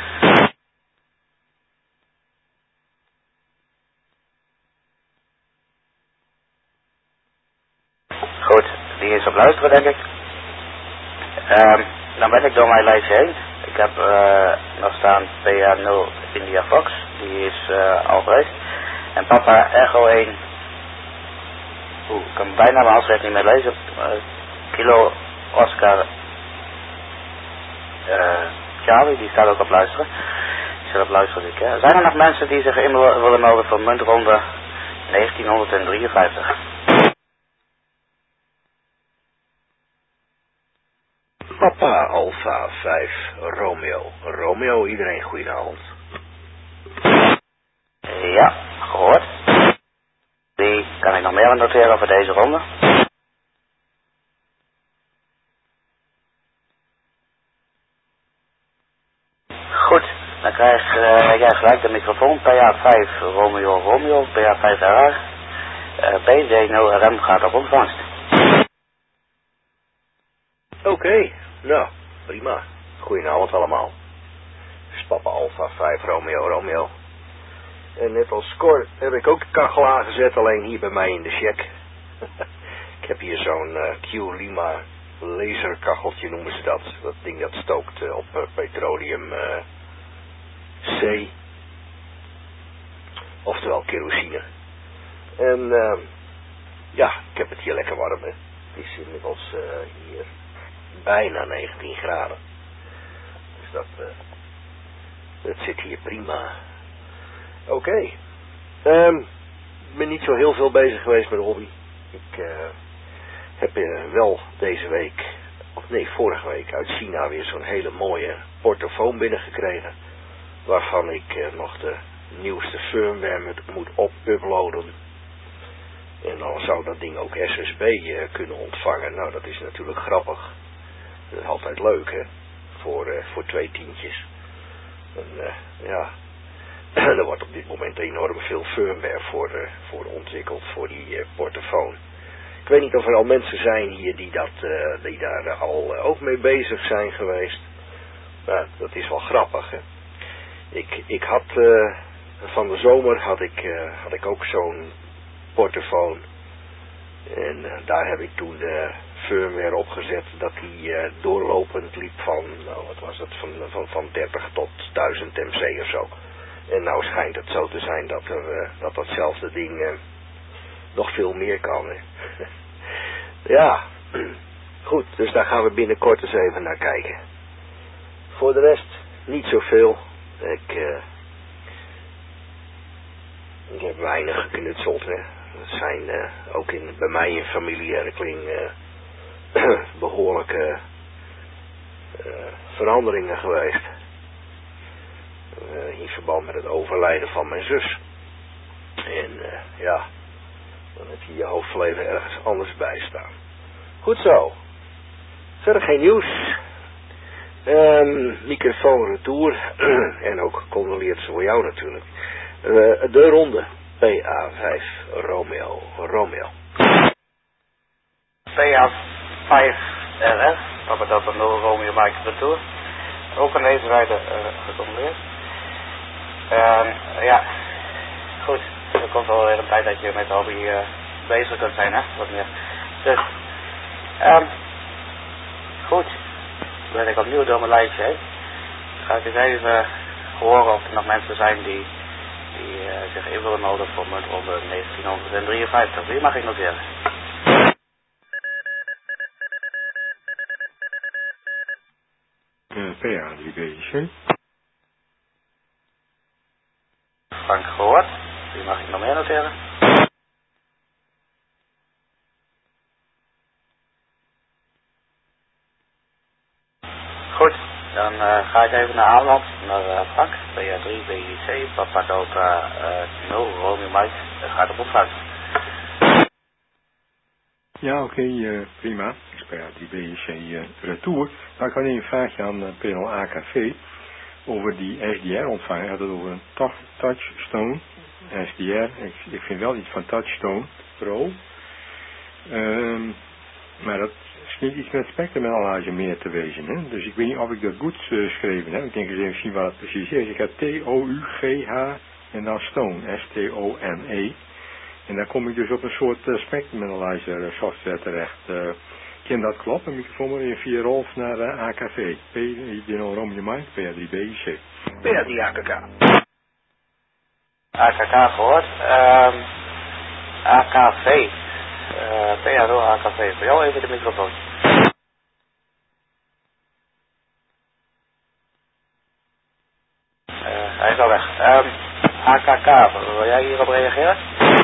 Goed, die is op luisteren denk ik. Um, dan ben ik door mijn lijstje heen. Ik heb uh, nog staan P A nul India Fox. Die is uh, al geweest. En Papa Echo één. Oeh, ik kan bijna mijn handschrift niet meer lezen. Uh, Kilo Oscar uh, Charlie, die staat ook op luisteren. Die staat op luisteren, ik, hè. Zijn er nog mensen die zich in willen melden voor muntronde negentienhonderddrieënvijftig? Papa Alpha vijf Romeo. Romeo, iedereen goedenavond. Ja, gehoord. Die kan ik nog meer noteren voor deze ronde. Goed, dan krijg uh, jij gelijk de microfoon. P A vijf Romeo Romeo, P A vijf R R. Uh, P D nul R M gaat op ontvangst. Oké, okay, nou, prima. Goedenavond allemaal. Het is Papa Alpha vijf Romeo Romeo. En net als Cor heb ik ook de kachel aangezet, alleen hier bij mij in de check. Ik heb hier zo'n uh, Q-Lima laserkacheltje noemen ze dat. Dat ding dat stookt uh, op uh, petroleum uh, C. Oftewel kerosine. En uh, ja, ik heb het hier lekker warm, hè. Het is inmiddels uh, hier bijna negentien graden. Dus dat, uh, dat zit hier prima. Oké. Okay. Um, ik ben niet zo heel veel bezig geweest met de hobby. Ik uh, heb uh, wel deze week, of nee, vorige week uit China weer zo'n hele mooie portofoon binnengekregen. Waarvan ik uh, nog de nieuwste firmware moet, moet op-uploaden. En dan zou dat ding ook S S B uh, kunnen ontvangen. Nou, dat is natuurlijk grappig. Dat is altijd leuk, hè. Voor, uh, voor twee tientjes. En uh, ja, er wordt op dit moment enorm veel firmware voor, uh, voor ontwikkeld voor die uh, portofoon. Ik weet niet of er al mensen zijn hier die, dat, uh, die daar uh, al uh, ook mee bezig zijn geweest. Nou, dat is wel grappig, hè. Ik, ik had uh, van de zomer had ik, uh, had ik ook zo'n portofoon. En uh, daar heb ik toen de firmware opgezet dat die uh, doorlopend liep van, nou wat was het, van, van, van dertig tot duizend M C of zo. En nou schijnt het zo te zijn dat er, uh, dat datzelfde ding uh, nog veel meer kan. Hè. Ja, goed, dus daar gaan we binnenkort eens even naar kijken. Voor de rest niet zoveel. Ik, uh, ik heb weinig geknutseld, hè. Er zijn uh, ook in, bij mij in familie Erkling uh, behoorlijke uh, veranderingen geweest. Uh, in verband met het overlijden van mijn zus. En uh, ja, dan heb je je hoofdleven ergens anders bij staan. Goed zo. Verder geen nieuws. Um, microfoon retour. En ook condoleert voor jou natuurlijk. Uh, de ronde. P A vijf Romeo Romeo. P A vijf R S. Papa Delta nul Romeo Mike retour. Ook aan deze zijde uh, gecondoleerd. Uh, ja, goed. Er komt wel weer een tijd dat je met de hobby uh, bezig kunt zijn, hè. Wat meer. Dus, um, goed. Dan ben ik opnieuw door mijn lijstje heen. Dan ga ik eens even horen of er nog mensen zijn die, die uh, zich in willen melden voor muntronde negentienhonderddrieënvijftig. Wie mag ik noteren? Uh, P A drie B C. Frank gehoord. Wie mag ik nog meer noteren? Goed, dan uh, ga ik even naar Ameland, naar uh, Frank, P A drie B I C, Papa Delta uh, nul, Romeo Mike, dat gaat op opvang. Ja, oké, okay, uh, prima. P A drie B I C uh, retour. Nou, ik had een vraagje aan uh, P N L A K V over die S D R ontvanger. Ik had het over een Touchstone S D R. Ik, ik vind wel iets van Touchstone Pro. Um, maar dat niet iets met spectrumanalage meer te wezen. Hè? Dus ik weet niet of ik dat goed uh, geschreven heb. Ik denk eens even zien wat het precies is. Ik heb T O U G H en dan Stone. S T O N E. En dan kom ik dus op een soort uh, spectrumanalizer software terecht. Uh, kan dat kloppen? Microfoon maar weer via Rolf naar uh, A K V. P D nul Romeo Mike, P A drie B I C. P A drie A K K. A K K gehoord. Um, A K V. Uh, P A nul A K V. Voor jou even de microfoon. Uh, hij is al weg. Um, A K K, wil jij hierop reageren?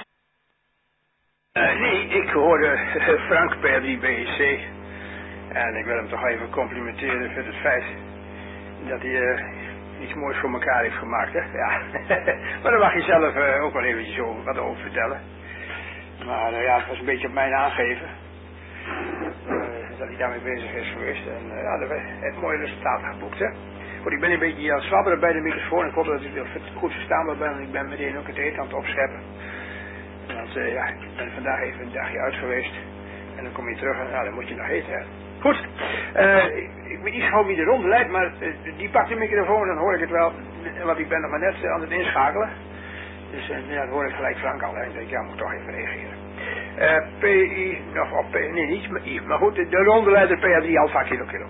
Uh, nee, ik hoorde uh, Frank P A drie B I C. En ik wil hem toch even complimenteren voor het feit dat hij uh, iets moois voor elkaar heeft gemaakt. Hè? Ja. Maar daar mag je zelf uh, ook wel eventjes over, wat over vertellen. Maar uh, ja, het was een beetje op mijn aangeven. Uh, dat hij daarmee bezig is geweest. En uh, ja, dat heeft mooie resultaten geboekt. Hè? Goed, ik ben een beetje aan het zwabberen bij de microfoon. Ik hoop dat ik goed verstaanbaar ben. Want ik ben meteen ook het eten aan het opscheppen. Want uh, ja, ik ben vandaag even een dagje uit geweest. En dan kom je terug en nou, dan moet je nog eten. Hè? Goed, uh, ik, ik weet niet gewoon wie de ronde leidt, maar uh, die pakt de microfoon en dan hoor ik het wel. Want ik ben nog maar net uh, aan het inschakelen. Dus uh, ja, dan hoor ik gelijk Frank al. En ik denk, ja, moet toch even reageren. Uh, P I, of, of P, nee, niet maar I. Maar goed, de, de ronde leidt P A drie Alpha Kilo Kilo.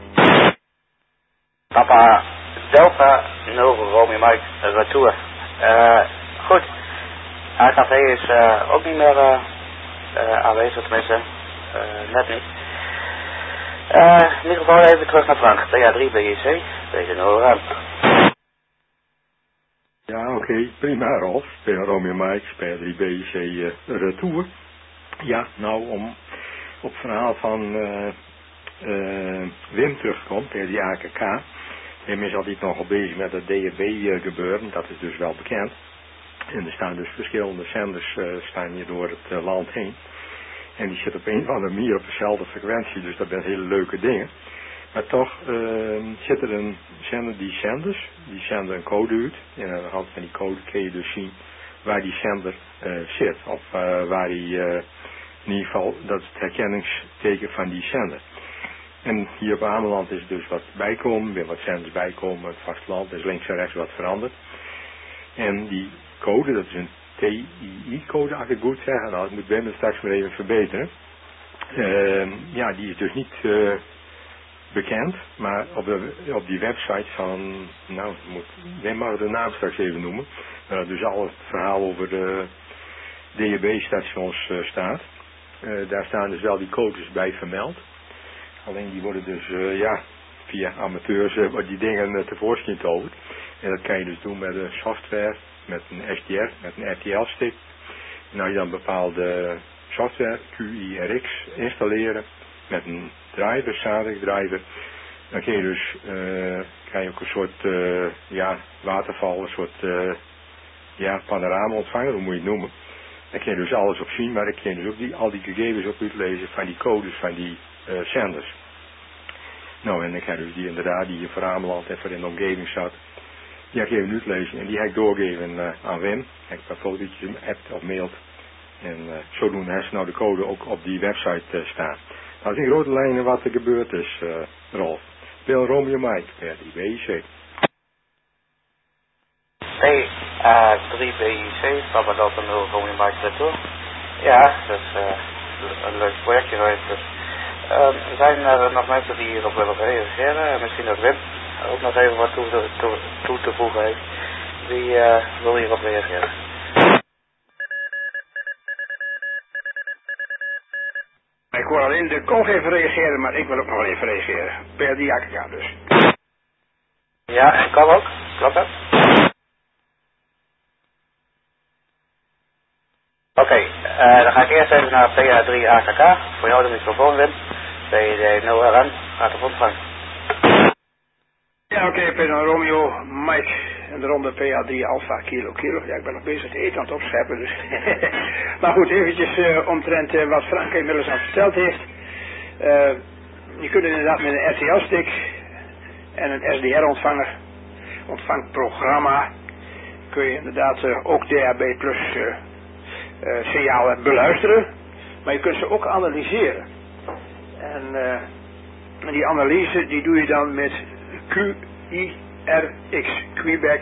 Papa Delta nul Romeo Mike retour. Uh, goed, A K V is uh, ook niet meer uh, uh, aanwezig, tenminste, uh, net niet. Uh, in ieder geval even terug naar Frank. T A drie B J C, deze nul aan. Ja, oké, okay, prima Rolf. P A Romeo Mike, P A drie B J C uh, retour. Ja, nou om op het verhaal van uh, uh, Wim terugkomt, P A drie A K K. Wim is altijd nogal bezig met het D H B uh, gebeuren, dat is dus wel bekend. En er staan dus verschillende zenders uh, staan hier door het uh, land heen. En die zitten op een of andere manier op dezelfde frequentie, dus dat zijn hele leuke dingen. Maar toch uh, zit er een zender die zenders, die zenden een code uit. En aan de hand van die code kun je dus zien waar die zender uh, zit. Of uh, waar die, uh, in ieder geval, dat is het herkenningsteken van die zender. En hier op Ameland is dus wat bijkomen, weer wat zenders bijkomen. Het vasteland is links en rechts wat veranderd. En die code, dat is een T I I-code, als ik het goed zeg. Nou, ik moet Ben het straks maar even verbeteren. Uh, ja, die is dus niet uh, bekend, maar op, de, op die website van, nou, moet, Ben mag de naam straks even noemen. Uh, dus al het verhaal over de D H B-stations uh, staat. Uh, daar staan dus wel die codes bij vermeld. Alleen die worden dus, uh, ja, via amateurs uh, worden die dingen uh, tevoorschijn toverd. En dat kan je dus doen met een software, met een S D R, met een R T L-stick. En als je dan bepaalde software, Q I R X, installeren met een driver, SADC driver, dan kun je dus, uh, krijg je ook een soort, uh, ja, waterval, een soort, uh, ja, panorama ontvangen, hoe moet je het noemen. Dan kun je dus alles op zien, maar dan kun je dus ook die, al die gegevens op uitlezen van die codes van die uh, zenders. Nou, en dan kan je dus die inderdaad, die hier voor Ameland en voor in de omgeving zat, die heb ik even uitlezen en die heb ik doorgegeven uh, aan Wim. Heb ik een paar fotootjes appt of mailt. En uh, zodoende heeft ze nou de code ook op die website uh, staan. Nou, is in grote lijnen wat er gebeurd is, uh, Rolf. Wil Romeo Mike, P A drie B J C. P A drie B J C, Papa Delta nul, Romeo Mike retour. Ja, dat is uh, een leuk projectje geweest. Dus. Uh, er zijn er nog mensen die hierop willen reageren. En misschien dat Wim ook nog even wat toe te, toe, toe te voegen heeft. Wie uh, wil hierop reageren? Ik hoor alleen de Kolf even reageren, maar ik wil ook nog wel even reageren. P A drie A K K dus. Ja, en kan ook. Klopt dat? Oké, okay, uh, dan ga ik eerst even naar P A drie A K K. Voor jou de microfoon, Wim. B D nul R N, gaat op ontvang. Ja, oké, okay, Romeo, Mike en de ronde P A drie Alpha Kilo Kilo. Ja, ik ben nog bezig te eten aan het opscheppen, dus. Maar goed, eventjes uh, omtrent uh, wat Frank inmiddels al verteld heeft. Uh, je kunt inderdaad met een R T L-stick en een S D R-ontvanger, ontvangprogramma, kun je inderdaad uh, ook D H B plus uh, uh, signalen beluisteren. Maar je kunt ze ook analyseren. En uh, die analyse die doe je dan met Q I R X, Quebec,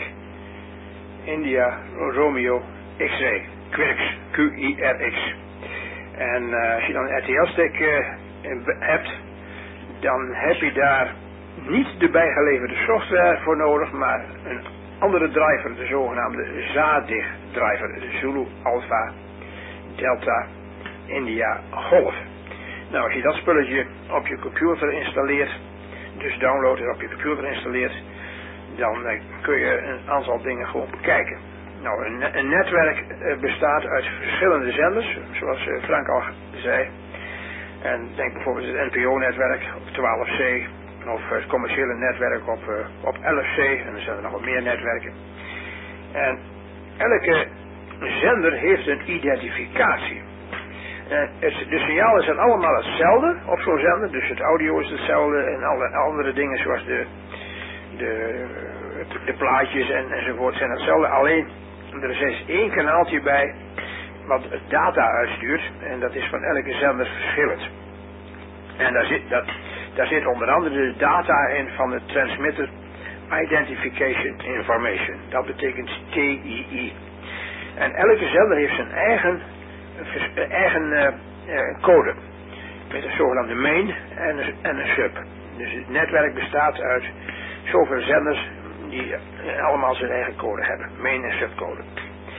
India, Romeo, X-ray, Quirks, Q I R X. En uh, als je dan een R T L-stick uh, hebt, dan heb je daar niet de bijgeleverde software voor nodig, maar een andere driver, de zogenaamde ZADIG-driver, de Zulu, Alpha, Delta, India, Golf. Nou, als je dat spulletje op je computer installeert, dus downloadt en op je computer installeert, dan uh, kun je een aantal dingen gewoon bekijken. Nou, een, een netwerk uh, bestaat uit verschillende zenders, zoals uh, Frank al zei. En denk bijvoorbeeld het N P O-netwerk op twaalf C, of het commerciële netwerk op, uh, op elf C, en er zijn er nog wat meer netwerken. En elke zender heeft een identificatie. Uh, het, de signalen zijn allemaal hetzelfde op zo'n zender, dus het audio is hetzelfde en alle andere dingen zoals de, de, de plaatjes en, enzovoort zijn hetzelfde. Alleen, er is eens één kanaaltje bij wat data uitstuurt en dat is van elke zender verschillend. En daar zit, dat, daar zit onder andere de data in van de Transmitter Identification Information. Dat betekent T I I. En elke zender heeft zijn eigen eigen uh, uh, code met een zogenaamde main en een, en een sub. Dus het netwerk bestaat uit zoveel zenders die uh, allemaal zijn eigen code hebben, main en subcode.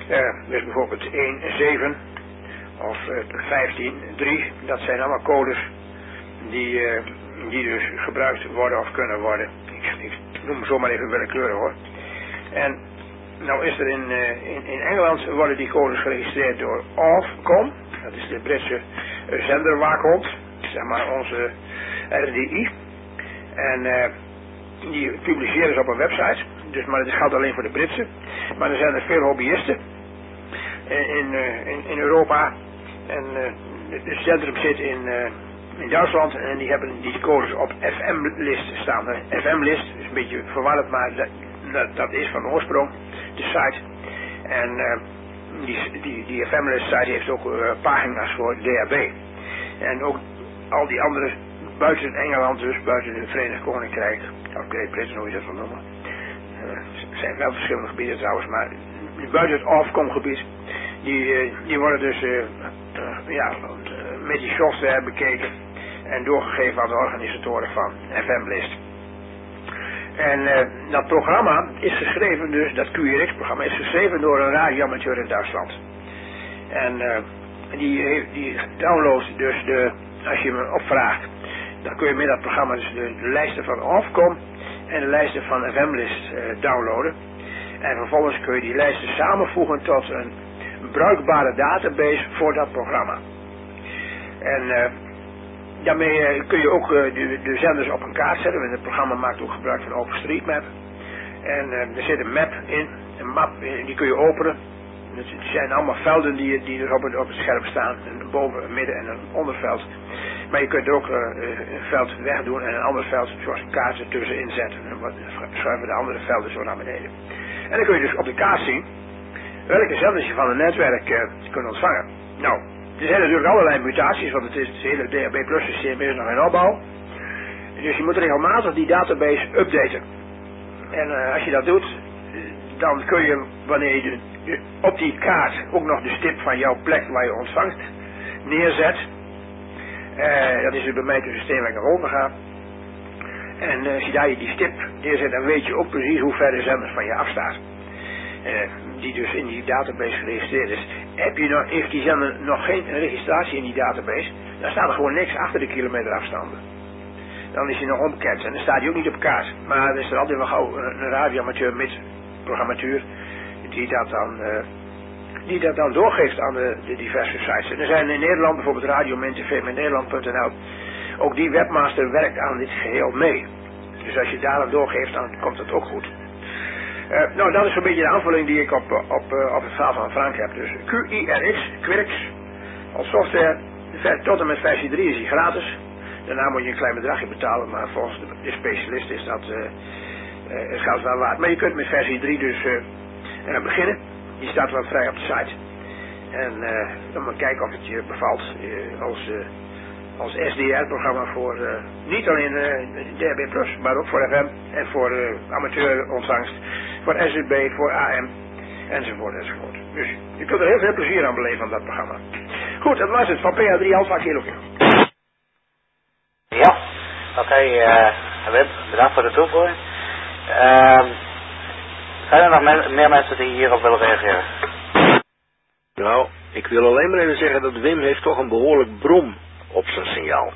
Uh, dus bijvoorbeeld één zeven of uh, vijftien drie, dat zijn allemaal codes die, uh, die dus gebruikt worden of kunnen worden. Ik, ik noem hem zomaar even willekeurig hoor. En nou is er in, uh, in, in Engeland worden die codes geregistreerd door Ofcom, dat is de Britse uh, zenderwaakhond, zeg maar onze R D I. En uh, die publiceren ze op een website, dus, maar het geldt alleen voor de Britse. Maar er zijn er veel hobbyisten in, in, in, in Europa. En uh, het centrum zit in, uh, in Duitsland en die hebben die codes op F M-list staan. De F M-list is een beetje verwarrend, maar dat, dat, dat is van oorsprong de site. En uh, die, die, die F M-list site heeft ook uh, pagina's voor D A B. En ook al die andere buiten Engeland, dus buiten het Verenigd Koninkrijk, of Great Britain, hoe je dat wil noemen. Uh, er zijn wel verschillende gebieden trouwens, maar buiten het Ofcom-gebied, die, uh, die worden dus uh, uh, ja, uh, met die software bekeken en doorgegeven aan de organisatoren van F M-list. En uh, dat programma is geschreven, dus dat Q R X-programma is geschreven door een radioamateur in Duitsland. En uh, die, die downloadt dus de, als je me opvraagt, dan kun je met dat programma dus de, de lijsten van Ofcom en de lijsten van F M-list uh, downloaden. En vervolgens kun je die lijsten samenvoegen tot een bruikbare database voor dat programma. En uh, daarmee uh, kun je ook uh, de, de zenders op een kaart zetten. En het programma maakt ook gebruik van OpenStreetMap. En uh, er zit een map in, een map, die kun je openen. Het zijn allemaal velden die, die er op het, op het scherm staan. Een boven, een midden en een onderveld. Maar je kunt er ook uh, een veld wegdoen en een ander veld zoals een kaart ertussen inzetten. En dan schuiven de andere velden zo naar beneden. En dan kun je dus op de kaart zien welke zenders je van een netwerk uh, kunt ontvangen. Nou, er zijn natuurlijk allerlei mutaties, want het, is, het hele D A B plus systeem is nog in opbouw. Dus je moet regelmatig die database updaten. En uh, als je dat doet, dan kun je, wanneer je de, de, op die kaart ook nog de stip van jouw plek waar je ontvangt neerzet. Uh, dat is het bij mij het systeem waar ik naar onder ga. En uh, als je daar die stip neerzet, dan weet je ook precies hoe ver de zender van je afstaat. Uh, die dus in die database geregistreerd is. Heb je nog, heeft die zender nog geen registratie in die database, dan staat er gewoon niks achter de kilometer afstanden. Dan is hij nog onbekend en dan staat hij ook niet op kaart. Maar er is er altijd wel gauw een, een radioamateur met programmatuur die dat dan, uh, die dat dan doorgeeft aan de, de diverse sites. En er zijn in Nederland bijvoorbeeld Radio Min T V met Nederland punt n l. Ook die webmaster werkt aan dit geheel mee. Dus als je daar dan doorgeeft, dan komt het ook goed. Uh, nou, dat is een beetje de aanvulling die ik op, op, uh, op het verhaal van Frank heb. Dus Q I R X, Quirix, als software, tot en met versie drie is die gratis. Daarna moet je een klein bedragje betalen, maar volgens de, de specialist is dat uh, uh, het geld wel waard. Maar je kunt met versie drie dus uh, uh, beginnen. Die staat wel vrij op de site. En uh, dan moet je kijken of het je bevalt uh, als, uh, als S D R-programma voor uh, niet alleen uh, D A B plus, maar ook voor F M en voor uh, amateurontvangst, voor S U B, voor A M enzovoort enzovoort. Dus je kunt er heel veel plezier aan beleven aan dat programma. Goed, dat was het van P A drie Alpha Kilo. Ja, oké, okay, uh, Wim, bedankt voor de toevoeging. Uh, zijn er nog men meer mensen die hierop willen reageren? Nou, ik wil alleen maar even zeggen dat Wim heeft toch een behoorlijk brom op zijn signaal.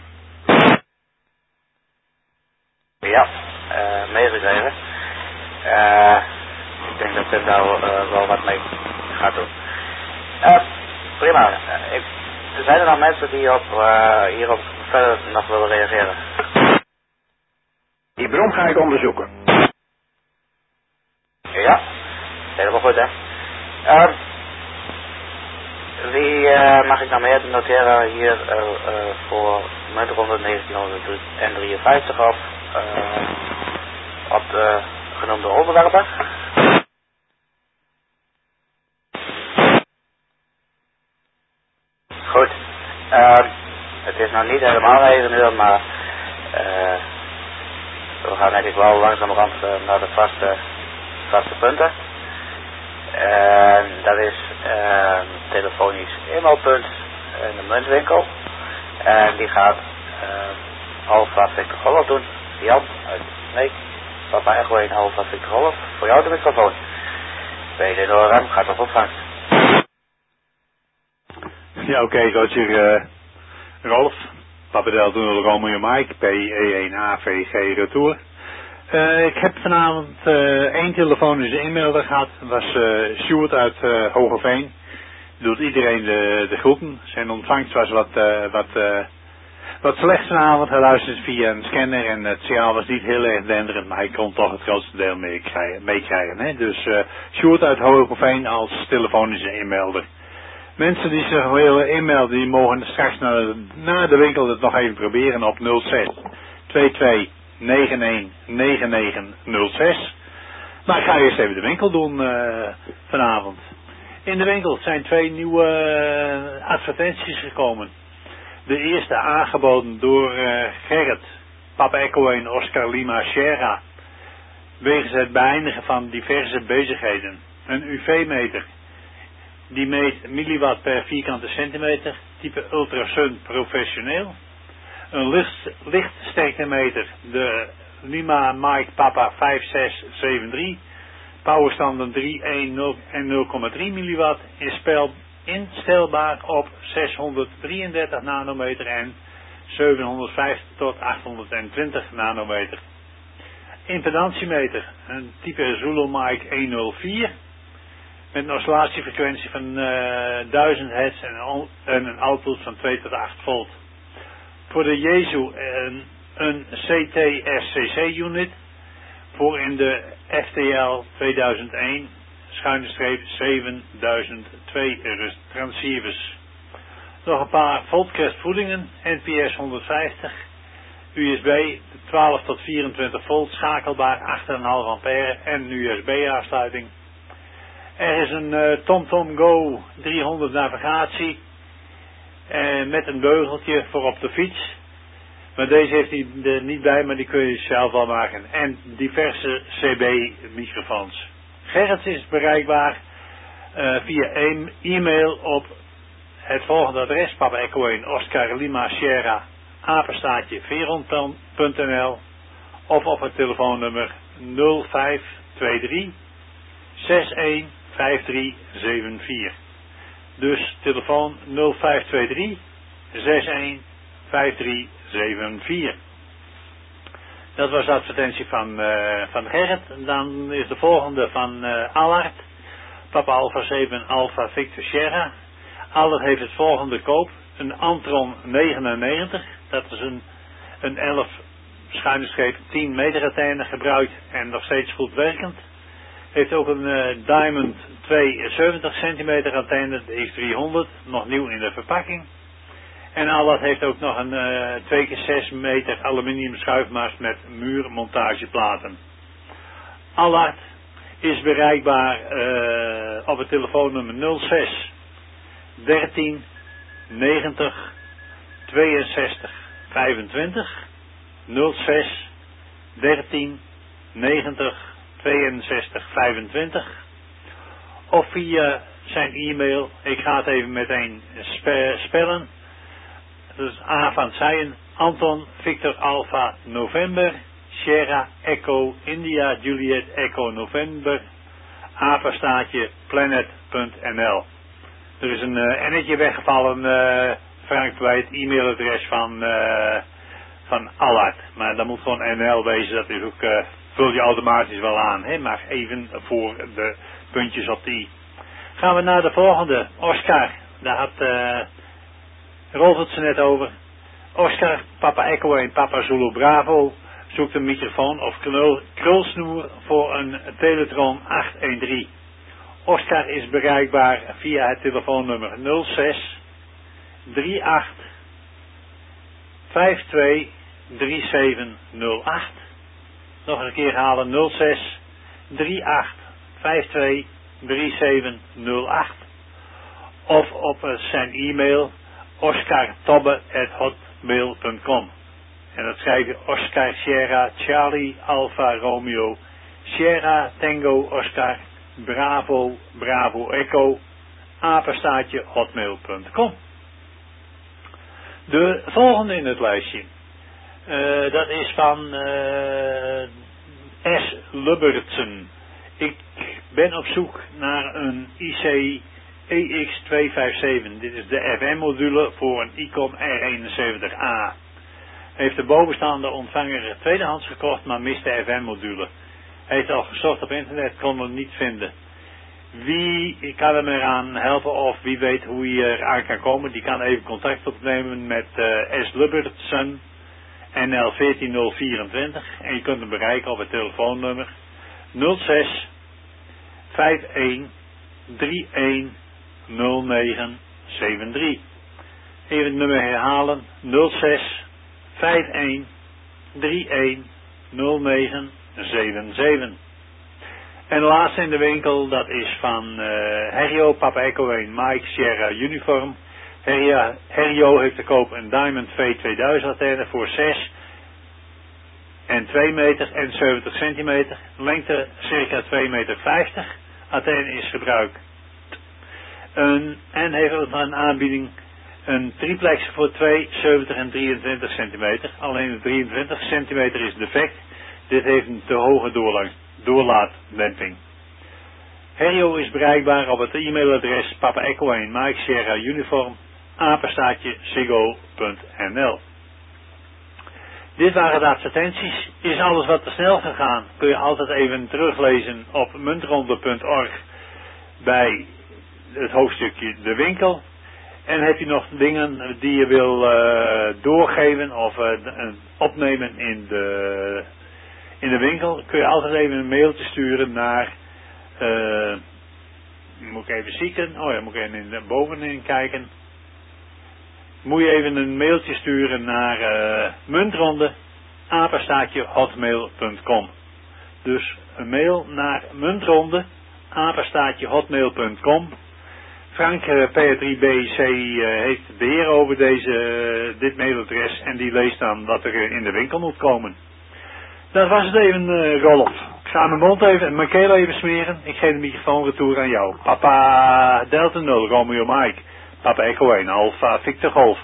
Ja, uh, meegekregen. Uh, ik denk dat Wim daar uh, wel wat mee gaat doen. Uh, prima. Uh, ik, zijn er nog mensen die op, uh, hierop verder nog willen reageren? Die bron ga ik onderzoeken. Ja, helemaal goed hè. Uh, wie uh, mag ik nou meer noteren hier uh, uh, voor muntronde negentienhonderddrieënvijftig of uh, op de genoemde onderwerpen? Goed. Uh, het is nog niet helemaal negen uur, maar uh, we gaan denk ik wel langzamerhand uh, naar de vaste, vaste punten. En dat is uh, telefonisch inmelpunt in de muntwinkel. En die gaat uh, Alpha Victor Golf doen. Jan, uit nee, Papa Echo één Alpha Victor Golf. Voor jou de microfoon. B D nul R M gaat op ontvangst. Ja, oké, okay, Roger. Uh, Rolf, Papa Delta nul Romeo Mike, P E één A V G Retour. Uh, ik heb vanavond uh, één telefonische inmailer gehad. Dat was uh, Sjoerd uit uh, Hogeveen. Doet iedereen de, de groeten. Zijn ontvangst was wat, uh, wat, uh, wat slecht vanavond. Hij luisterde via een scanner en het signaal was niet heel erg denderend, maar hij kon toch het grootste deel meekrijgen. meekrijgen hè? Dus uh, Sjoerd uit Hogeveen als telefonische inmelder. Mensen die zich willen inmelden, die mogen straks naar de, naar de winkel het nog even proberen op nul zes twee twee negen een negen negen nul zes. Maar ik ga eerst even de winkel doen uh, vanavond. In de winkel zijn twee nieuwe uh, advertenties gekomen. De eerste aangeboden door uh, Gerrit, Papa Echo één Oscar Lima Sierra. Wegens het beëindigen van diverse bezigheden. Een U V-meter. Die meet milliwatt per vierkante centimeter. Type Ultrasun professioneel. Een licht, lichtsterktemeter. De Lima Mike Papa vijf zes zeven drie. Powerstanden drie, één, nul en nul komma drie milliwatt. Inspel, instelbaar op zeshonderddrieëndertig nanometer en zevenhonderdvijftig tot achthonderdtwintig nanometer. Impedantiemeter. Een type Zulu Mike honderdvier. Met een oscillatiefrequentie van uh, duizend hertz en een, en een output van twee tot acht volt. Voor de Jezu een, een C T S C C unit. Voor in de F T L tweeduizend één schuine streep zevenduizend twee transceivers. Nog een paar voltcrest voedingen. N P S honderdvijftig. U S B twaalf tot vierentwintig volt schakelbaar acht komma vijf ampère en U S B aansluiting. Er is een uh, TomTom Go driehonderd navigatie uh, met een beugeltje voor op de fiets. Maar deze heeft hij er niet bij, maar die kun je zelf wel maken. En diverse C B microfoons. Gerrit is bereikbaar uh, via e- e-mail op het volgende adres. Papa Echo één Oscar Lima Sierra apenstaatje veron punt n l of op het telefoonnummer nul vijf twee drie zes een vijf drie zeven vier. Dus telefoon nul vijf twee drie zes een vijf drie zeven vier. Dat was de advertentie van, uh, van Gerrit. Dan is de volgende van uh, Allard. Papa Alpha zeven Alpha Victor Sierra. Allard heeft het volgende koop. Een Antron negenennegentig. Dat is een, een elf schuine streep tien meter antenne gebruikt en nog steeds goed werkend. Heeft ook een uh, Diamond tweeënzeventig centimeter antenne, de X driehonderd, nog nieuw in de verpakking. En Allard heeft ook nog een uh, twee keer zes meter aluminium schuifmast met muurmontageplaten. Allard is bereikbaar uh, op het telefoonnummer nul zes dertien negentig tweeënzestig vijfentwintig. nul zes dertien negentig tweeënzestig vijfentwintig. Of via zijn e-mail. Ik ga het even meteen spe- spellen. Dat is A van Zijen, Anton, Victor, Alpha, November, Sierra, Echo, India, Juliet, Echo, November, apenstaatje, planet punt n l. Er is een uh, n'tje weggevallen, uh, Frank, bij het e-mailadres van, uh, van Allard. Maar dat moet gewoon N L wezen, dat is ook, uh, vul je automatisch wel aan, hè? Maar even voor de puntjes op de i. Gaan we naar de volgende, Oscar. Daar had... Uh, Rolf het ze net over. Oscar, Papa Echo één, Papa Zulu Bravo zoekt een microfoon of krul, krulsnoer voor een Teletron achthonderddertien. Oscar is bereikbaar via het telefoonnummer nul zes drie acht vijf twee drie zeven nul acht. Nog een keer halen nul zes drie acht vijf twee drie zeven nul acht. Of op zijn e-mail oscartobbe at hotmail punt com. En dat schrijf je Oscar Sierra Charlie Alpha Romeo Sierra Tango Oscar Bravo Bravo Echo apenstaatje hotmail punt com. De volgende in het lijstje. Uh, dat is van uh, S. Lubbertsen. Ik ben op zoek naar een I C E X tweehonderdzevenenvijftig. Dit is de F M-module voor een ICOM R eenenzeventig A. Heeft de bovenstaande ontvanger tweedehands gekocht, maar mist de F M-module. Heeft al gezocht op internet, kon hem niet vinden. Wie kan hem eraan helpen of wie weet hoe je eraan kan komen, die kan even contact opnemen met uh, S. Lubbertsen, N L veertien nul vierentwintig. En je kunt hem bereiken op het telefoonnummer nul zes vijfenveertig drieëntig nul negen zeven drie. Even het nummer herhalen: nul zes vijfenveertig drieëntig nul negen zeven zeven. En de laatste in de winkel, dat is van uh, Herjo, Papa Echo één, Mike, Sierra Uniform. Herjo, Herjo heeft te koop een Diamond V tweeduizend antenne voor zes en twee meter en zeventig centimeter. Lengte circa twee meter vijftig. Antenne is gebruikt. Een, en heeft ook nog een aanbieding, een triplex voor twee, zeventig en drieëntwintig centimeter. Alleen de drieëntwintig centimeter is defect. Dit heeft een te hoge doorlang. doorlaatdemping. Herjo is bereikbaar op het e-mailadres Papa Echo één, Mike Sierra Uniform, apenstaartje ziggo punt n l. Dit waren de advertenties. Is alles wat te snel gegaan, kun je altijd even teruglezen op muntronde punt org bij het hoofdstukje de winkel. En heb je nog dingen die je wil uh, doorgeven of uh, opnemen in de In de winkel, kun je altijd even een mailtje sturen naar, uh, moet ik even zieken, oh ja, moet ik even in de, bovenin kijken. Moet je even een mailtje sturen naar uh, muntronde, apenstaartje hotmail punt com. Dus een mail naar muntronde, apenstaartje hotmail punt com. Frank uh, P drie B C uh, heeft het beheer over deze, uh, dit mailadres en die leest dan wat er in de winkel moet komen. Dat was het even, uh, Rolf. Ik ga mijn mond even en mijn keel even smeren. Ik geef de microfoon retour aan jou. Papa Delta nul, Romeo Mike. Papa Echo één, Alpha Victor Golf.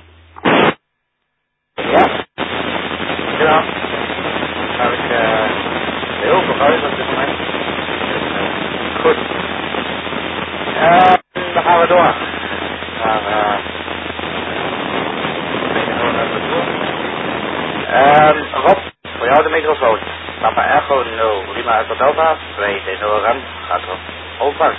Ja. Ja. Ga ik uh, heel veel uit op dit moment. Goed. Uh, dan gaan we door. Naar, uh, uh, Rob. Voor jou de microfoon. Papa Echo nul, Lima Echo Delta, twee D nul R M, gaat erop. Over.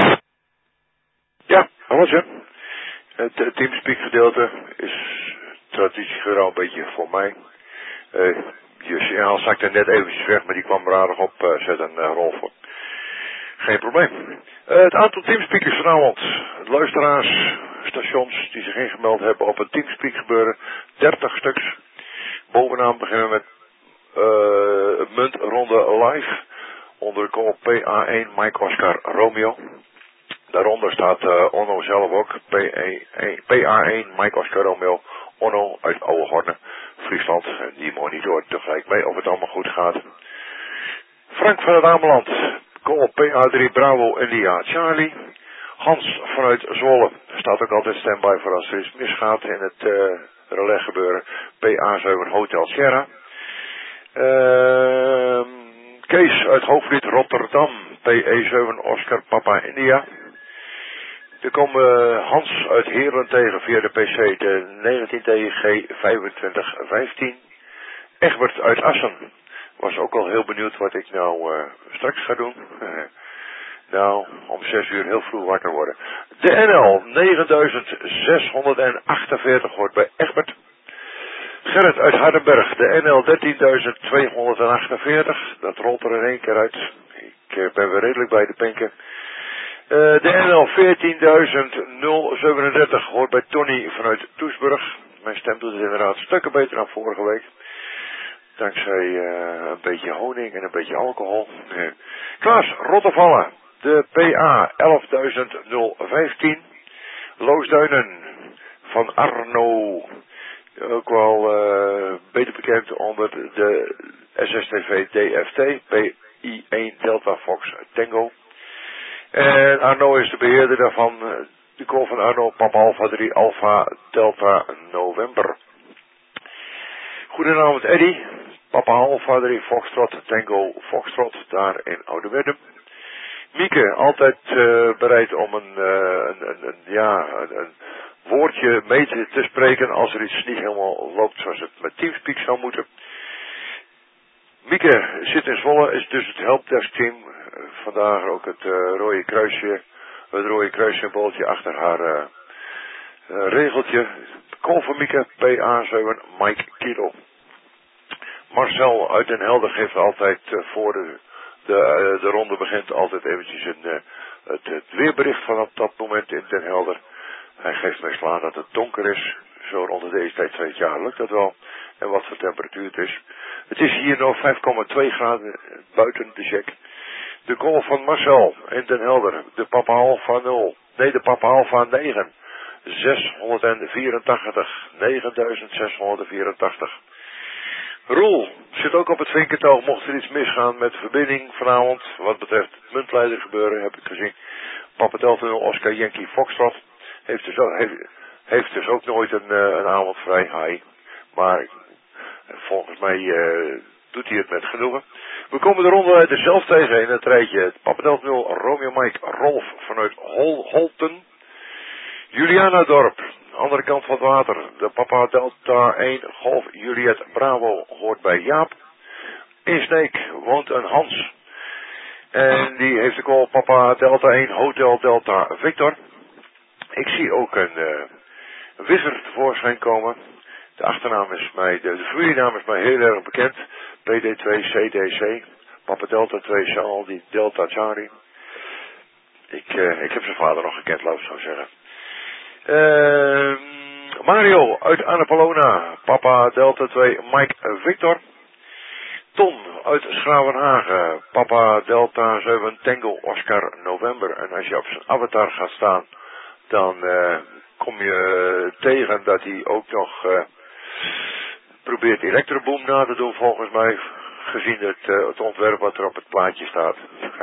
Ja, alles hè. Het uh, Teamspeak gedeelte is traditiegetrouw een beetje voor mij. Uh, je signaal zakte net eventjes weg, maar die kwam er aardig op uh, zetten, uh, Rolf. Geen probleem. Uh, het aantal Teamspeakers vanavond. Luisteraars, stations die zich ingemeld hebben op het Teamspeak gebeuren, dertig stuks. Bovenaan beginnen we met Uh, muntronde live onder de call P A één Mike Oscar Romeo. Daaronder staat uh, Onno zelf ook, P A één Mike Oscar Romeo, Onno uit Oude Horne, Friesland. En die monitort tegelijk mee of het allemaal goed gaat. Frank van het Ameland, call P A drie Bravo India Charlie. Hans vanuit Zwolle, staat ook altijd standby voor als er iets misgaat in het uh, relais gebeuren, P A zeven Hotel Sierra. Uh, Kees uit Hoofdvliet Rotterdam, P E zeven Oscar Papa India. Er komen Hans uit Heerlen tegen via de P C, de negentien T G vijfentwintig vijftien. Egbert uit Assen was ook al heel benieuwd wat ik nou uh, straks ga doen. Uh, nou, om zes uur heel vroeg wakker worden. De N L negenduizend zeshonderdachtenveertig hoort bij Egbert. Gerrit uit Hardenberg, de N L dertienduizend tweehonderdachtenveertig, dat rolt er in één keer uit. Ik uh, ben weer redelijk bij de pinken. Uh, de N L veertienduizend zevenendertig hoort bij Tony vanuit Doesburg. Mijn stem doet het inderdaad stukken beter dan vorige week. Dankzij uh, een beetje honing en een beetje alcohol. Uh. Klaas Rottevallen, de P A elfduizend vijftien. Loosduinen van Arno. Ook wel uh, beter bekend onder de S S T V D F T, P I één Delta Fox Tango. En Arno is de beheerder daarvan, de call van Arno, Papa Alpha drie Alpha Delta November. Goedenavond Eddy, Papa Alpha drie Foxtrot Tango Foxtrot, daar in Oudewedde. Mieke, altijd uh, bereid om een, uh, een, een, een, ja, een, een woordje mee te, te spreken als er iets niet helemaal loopt zoals het met Teamspeak zou moeten. Mieke zit in Zwolle, is dus het helpdesk team. Uh, vandaag ook het uh, rode kruisje, het rode kruissymbooltje achter haar uh, uh, regeltje. Call voor Mieke, P A zeven, Mike Kilo. Marcel uit Den Helder geeft altijd uh, voor de, de, uh, de ronde begint altijd eventjes een, uh, het, het weerbericht van op dat moment in Den Helder. Hij geeft meestal aan dat het donker is. Zo rond deze tijd van het jaar lukt dat wel. En wat voor temperatuur het is. Het is hier nog vijf komma twee graden buiten de check. De goal van Marcel in Den Helder. De Papa Alpha nul. Nee, de Papa Alpha negen. zeshonderdvierentachtig. negenduizend zeshonderdvierentachtig. Roel zit ook op het vinkertoog. Mocht er iets misgaan met de verbinding vanavond. Wat betreft het muntleider gebeuren heb ik gezien. Papa Delta nul Oscar Yankee Foxtrot. Heeft dus ook, heeft, heeft dus ook nooit een, uh, een avond vrij. Hi. Maar volgens mij uh, doet hij het met genoegen. We komen de ronde er zelf tegen in het rijtje. Papa Delta nul Romeo Mike Rolf vanuit Hol, Holten. Juliana Dorp, andere kant van het water. De Papa Delta één Golf Juliet Bravo hoort bij Jaap. In Sneek woont een Hans. En die heeft de call Papa Delta één Hotel Delta Victor. Ik zie ook een uh, wisser tevoorschijn komen. De achternaam is mij, de, de familienaam is mij heel erg bekend. P D twee C D C. Papa Delta twee Charles, die Delta Charlie. Ik, uh, ik heb zijn vader nog gekend, laat ik zo zeggen. Uh, Mario uit Annapolona. Papa Delta twee Mike Victor. Ton uit Schravenhagen. Papa Delta zeven Tango Oscar November. En als je op zijn avatar gaat staan, dan uh, kom je uh, tegen dat hij ook nog uh, probeert Electroboom na te doen volgens mij. Gezien het, uh, het ontwerp wat er op het plaatje staat.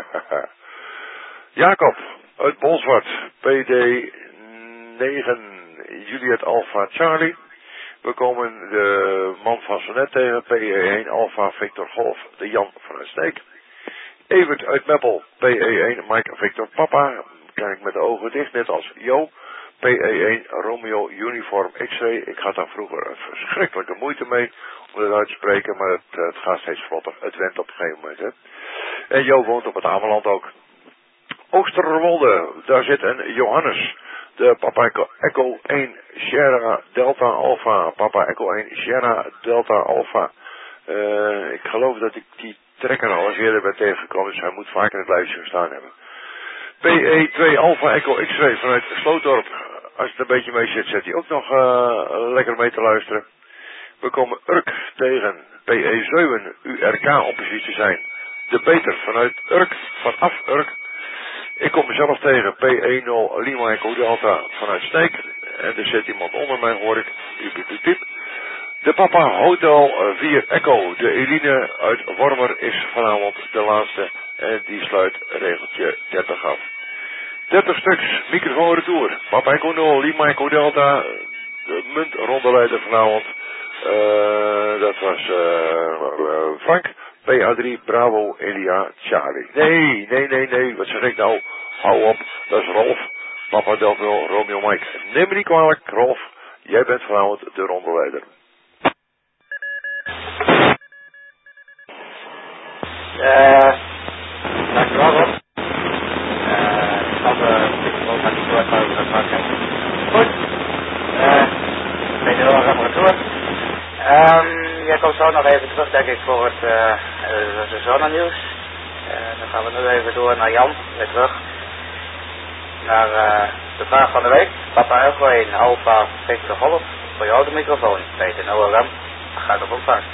Jacob uit Bolsward. P D negen Juliet Alpha Charlie. We komen de man van Sonnet tegen. P E één Alpha Victor Golf. De Jan vanuit Sneek. Evert uit Meppel. P E één Mike Victor Papa. Kijk met de ogen dicht, net als Jo. P E één Romeo Uniform X-ray. Ik had daar vroeger een verschrikkelijke moeite mee om het uit te spreken, maar het, het gaat steeds vlotter. Het went op een gegeven moment, hè. En Jo woont op het Ameland ook. Oosterwolde, daar zit een Johannes. De Papa Echo één Sierra Delta Alpha. Papa Echo één Sierra Delta Alpha. Uh, ik geloof dat ik die trekker al eens eerder ben tegengekomen, dus hij moet vaker in het lijstje gestaan hebben. P E twee Alpha Echo X-ray vanuit Slootdorp. Als het een beetje mee zit, zet hij ook nog uh, lekker mee te luisteren. We komen Urk tegen. P E zeven U R K oppositie zijn. De Peter vanuit Urk, vanaf Urk. Ik kom mezelf tegen. P E nul Lima Echo Delta vanuit Sneek. En er zit iemand onder mij, hoor ik. Piep, piep, piep. De Papa Hotel vier Echo. De Eline uit Wormer is vanavond de laatste. En die sluit regeltje dertig af. dertig stuks, microfoon retour. Papa Echo nul, Lima Echo Delta. De muntrondeleider vanavond. Uh, dat was uh, uh, Frank. P A drie Bravo Elia Charlie. Nee, nee, nee, nee. Wat zeg ik nou? Hou op. Dat is Rolf. Papa Delta Romeo Mike. Neem me niet kwalijk, Rolf. Jij bent vanavond de rondeleider. Uh, dankjewel Rob. Uh, ik zal de microfoon naar die soort van gaan maken. Goed. Uh, ik ben heel erg retour. Um, jij komt zo nog even terug, denk ik, voor het uh, uh, de zonnenieuws. Uh, dan gaan we nu even door naar Jan, weer terug. Naar uh, de vraag van de week. Papa Echo één Alpha Victor Golf. Voor jou de microfoon. Peter nul R M. Gaat op ontvangst.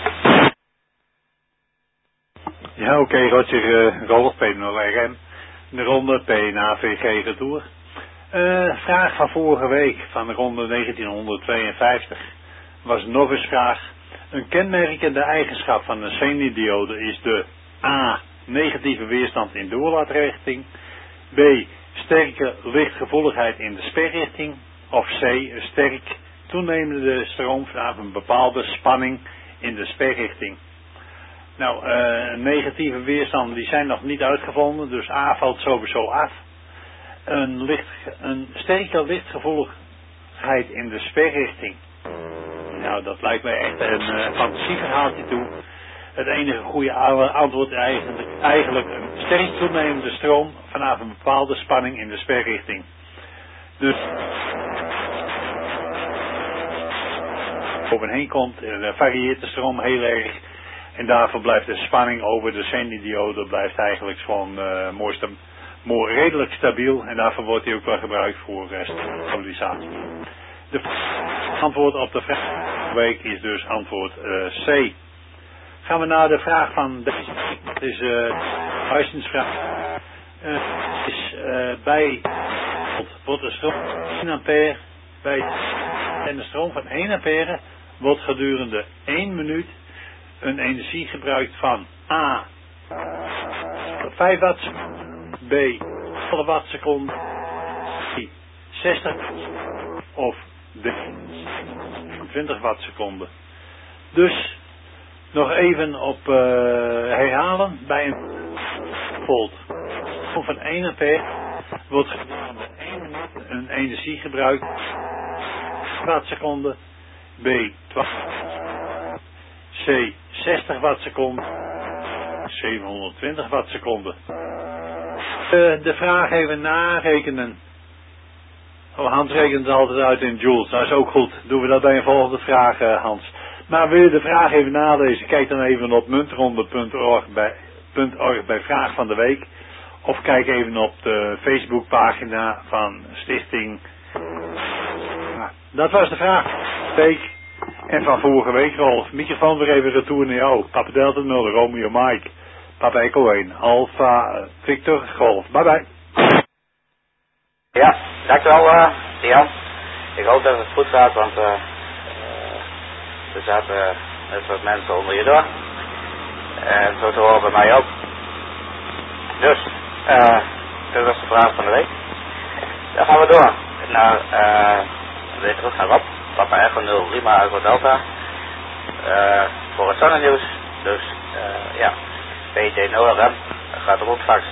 Ja, oké, okay, Roger, uh, Rolf, P nul R M, de ronde P N A V G Retour. Uh, vraag van vorige week, van de ronde negentienhonderdtweeënvijftig, was nog eens vraag. Een kenmerkende eigenschap van een sendiode is de A. Negatieve weerstand in doorlaatrichting, B. Sterke lichtgevoeligheid in de sperrichting, of C. Een sterk toenemende stroom vanaf een bepaalde spanning in de sperrichting. Nou, uh, negatieve weerstanden die zijn nog niet uitgevonden, dus A valt sowieso af. Een, licht, een sterke lichtgevoeligheid in de sperrichting. Nou, dat lijkt mij echt een uh, fantasieverhaaltje toe. Het enige goede antwoord is eigenlijk, eigenlijk een sterk toenemende stroom vanaf een bepaalde spanning in de sperrichting. Dus overheen komt, uh, varieert de stroom heel erg. En daarvoor blijft de spanning over de zendidiode blijft eigenlijk gewoon uh, mooiste, mooi, redelijk stabiel. En daarvoor wordt hij ook wel gebruikt voor uh, stabilisatie. De antwoord op de vraag van de week is dus antwoord uh, C. Gaan we naar de vraag van deze. Dat is uh, huisdienstvraag. Uh, is uh, bij wordt de stroom één ampère bij en de stroom van één ampère wordt gedurende één minuut een energie gebruikt van A vijf watt, B twaalf wattseconden, C zestig of D twintig wattseconden. Dus nog even op uh, herhalen bij een volt van één ampère wordt gedurende één minuut een energie gebruikt wattseconden, B twaalf, C zestig wattseconden, zevenhonderdtwintig wattseconden. Uh, de vraag even narekenen. Oh, Hans rekent het altijd uit in joules, dat is ook goed. Doen we dat bij een volgende vraag, uh, Hans. Maar wil je de vraag even nalezen, kijk dan even op muntronde punt org bij, bij Vraag van de Week. Of kijk even op de Facebookpagina van Stichting. Nou, dat was de vraag van de week. En van vorige week, Rolf. Microfoon weer even retour naar jou. Papa Delta nul, Romeo Mike. Papa Echo één, Alpha Victor Golf. Bye bye. Ja, dankjewel uh, Jan. Ik hoop dat het goed gaat, want uh, uh, er zaten uh, net wat mensen onder je door. En zo te horen bij mij ook. Dus, uh, dat was de vraag van de week. Dan gaan we door naar, uh, weer terug naar Rob. Papa Echo nul, Lima Echo Delta. Uh, voor het zonnenieuws. Dus, uh, ja, P T nul R M gaat op ontvangst.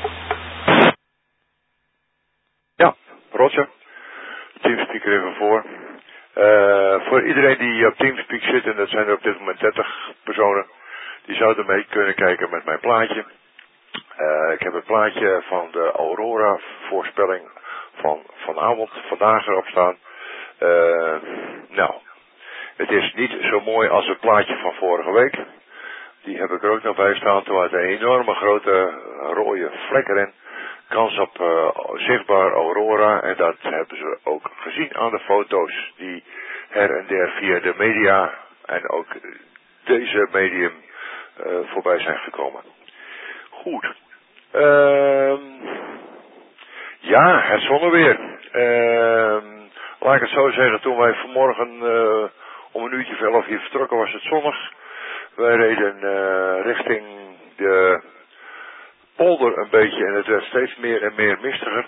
Ja, Roger. Teamspeaker even voor. Uh, voor iedereen die op Teamspeak zit, en dat zijn er op dit moment dertig personen, die zouden mee kunnen kijken met mijn plaatje. Uh, ik heb het plaatje van de Aurora voorspelling van vanavond, vandaag erop staan. Uh, nou, het is niet zo mooi als het plaatje van vorige week. Die heb ik er ook nog bij staan. Toen had een enorme grote rode vlek erin. Kans op uh, zichtbaar Aurora. En dat hebben ze ook gezien aan de foto's die her en der via de media en ook deze medium uh, voorbij zijn gekomen. Goed. Uh, ja, het zonneweer. Uh, laat ik het zo zeggen, toen wij vanmorgen uh, om een uurtje of elf hier vertrokken was het zonnig. Wij reden uh, richting de polder een beetje en het werd steeds meer en meer mistiger.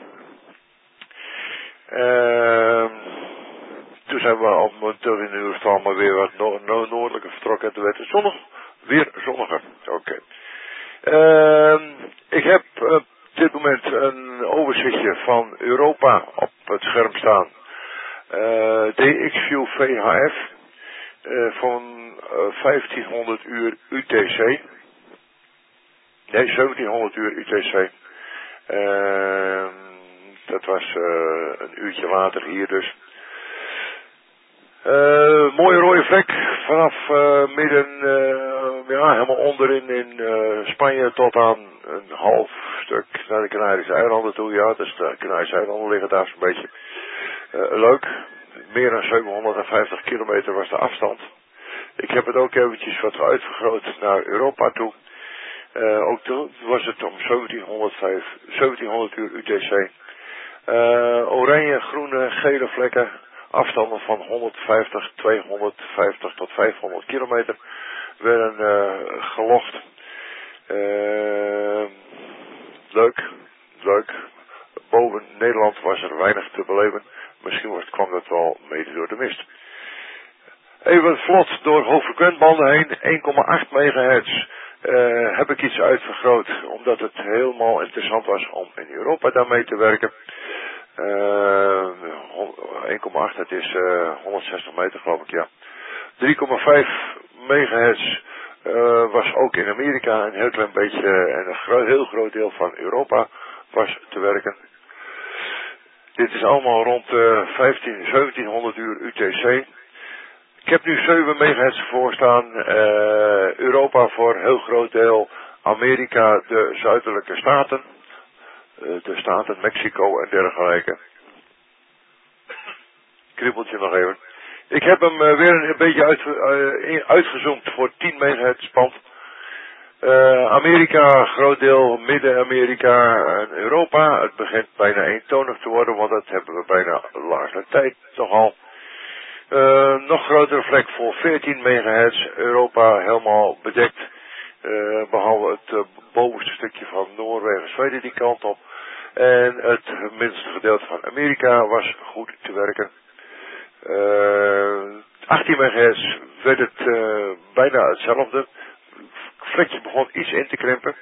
Uh, toen zijn we op een in uur maar weer wat no no noordelijker vertrokken en toen werd het zonnig, weer zonniger. Oké. Okay. Uh, ik heb op dit moment een overzichtje van Europa op het scherm staan. Uh, D X View V H F uh, van uh, vijftienhonderd uur U T C. Nee, zeventienhonderd uur U T C. Uh, dat was uh, een uurtje later hier dus. Uh, mooie rode vlek vanaf uh, midden, uh, ja, helemaal onderin in uh, Spanje tot aan een half stuk naar de Canarische eilanden toe. Ja, dus de Canarische eilanden liggen daar zo'n beetje. Uh, leuk. Meer dan zevenhonderdvijftig kilometer was de afstand. Ik heb het ook eventjes wat uitvergroot naar Europa toe. Uh, ook toen was het om zeventienhonderd uur U T C. Uh, oranje, groene, gele vlekken. Afstanden van honderdvijftig, tweehonderdvijftig tot vijfhonderd kilometer werden uh, gelogd. Uh, leuk, leuk. Boven Nederland was er weinig te beleven. Misschien was, kwam dat wel mede door de mist. Even vlot door hoogfrequentbanden heen. één komma acht megahertz Uh, heb ik iets uitvergroot, omdat het helemaal interessant was om in Europa daarmee te werken. Uh, één komma acht, dat is uh, honderdzestig meter geloof ik, ja. drie komma vijf megahertz uh, was ook in Amerika een heel klein beetje en een gro- heel groot deel van Europa was te werken. Dit is allemaal rond uh, vijftien, zeventienhonderd uur U T C. Ik heb nu zeven megahertz voorstaan. Uh, Europa voor een heel groot deel. Amerika, de zuidelijke staten. Uh, de staten Mexico en dergelijke. Kribbeltje nog even. Ik heb hem uh, weer een, een beetje uit, uh, uitgezoomd voor tien megahertz band. Uh, Amerika, groot deel, Midden-Amerika en Europa. Het begint bijna eentonig te worden, want dat hebben we bijna de laatste tijd toch al. Uh, nog grotere vlek voor veertien megahertz, Europa helemaal bedekt, uh, behalve het uh, bovenste stukje van Noorwegen, Zweden die kant op. En het minste gedeelte van Amerika was goed te werken. Uh, achttien megahertz werd het uh, bijna hetzelfde. Het vlekje begon iets in te krimpen.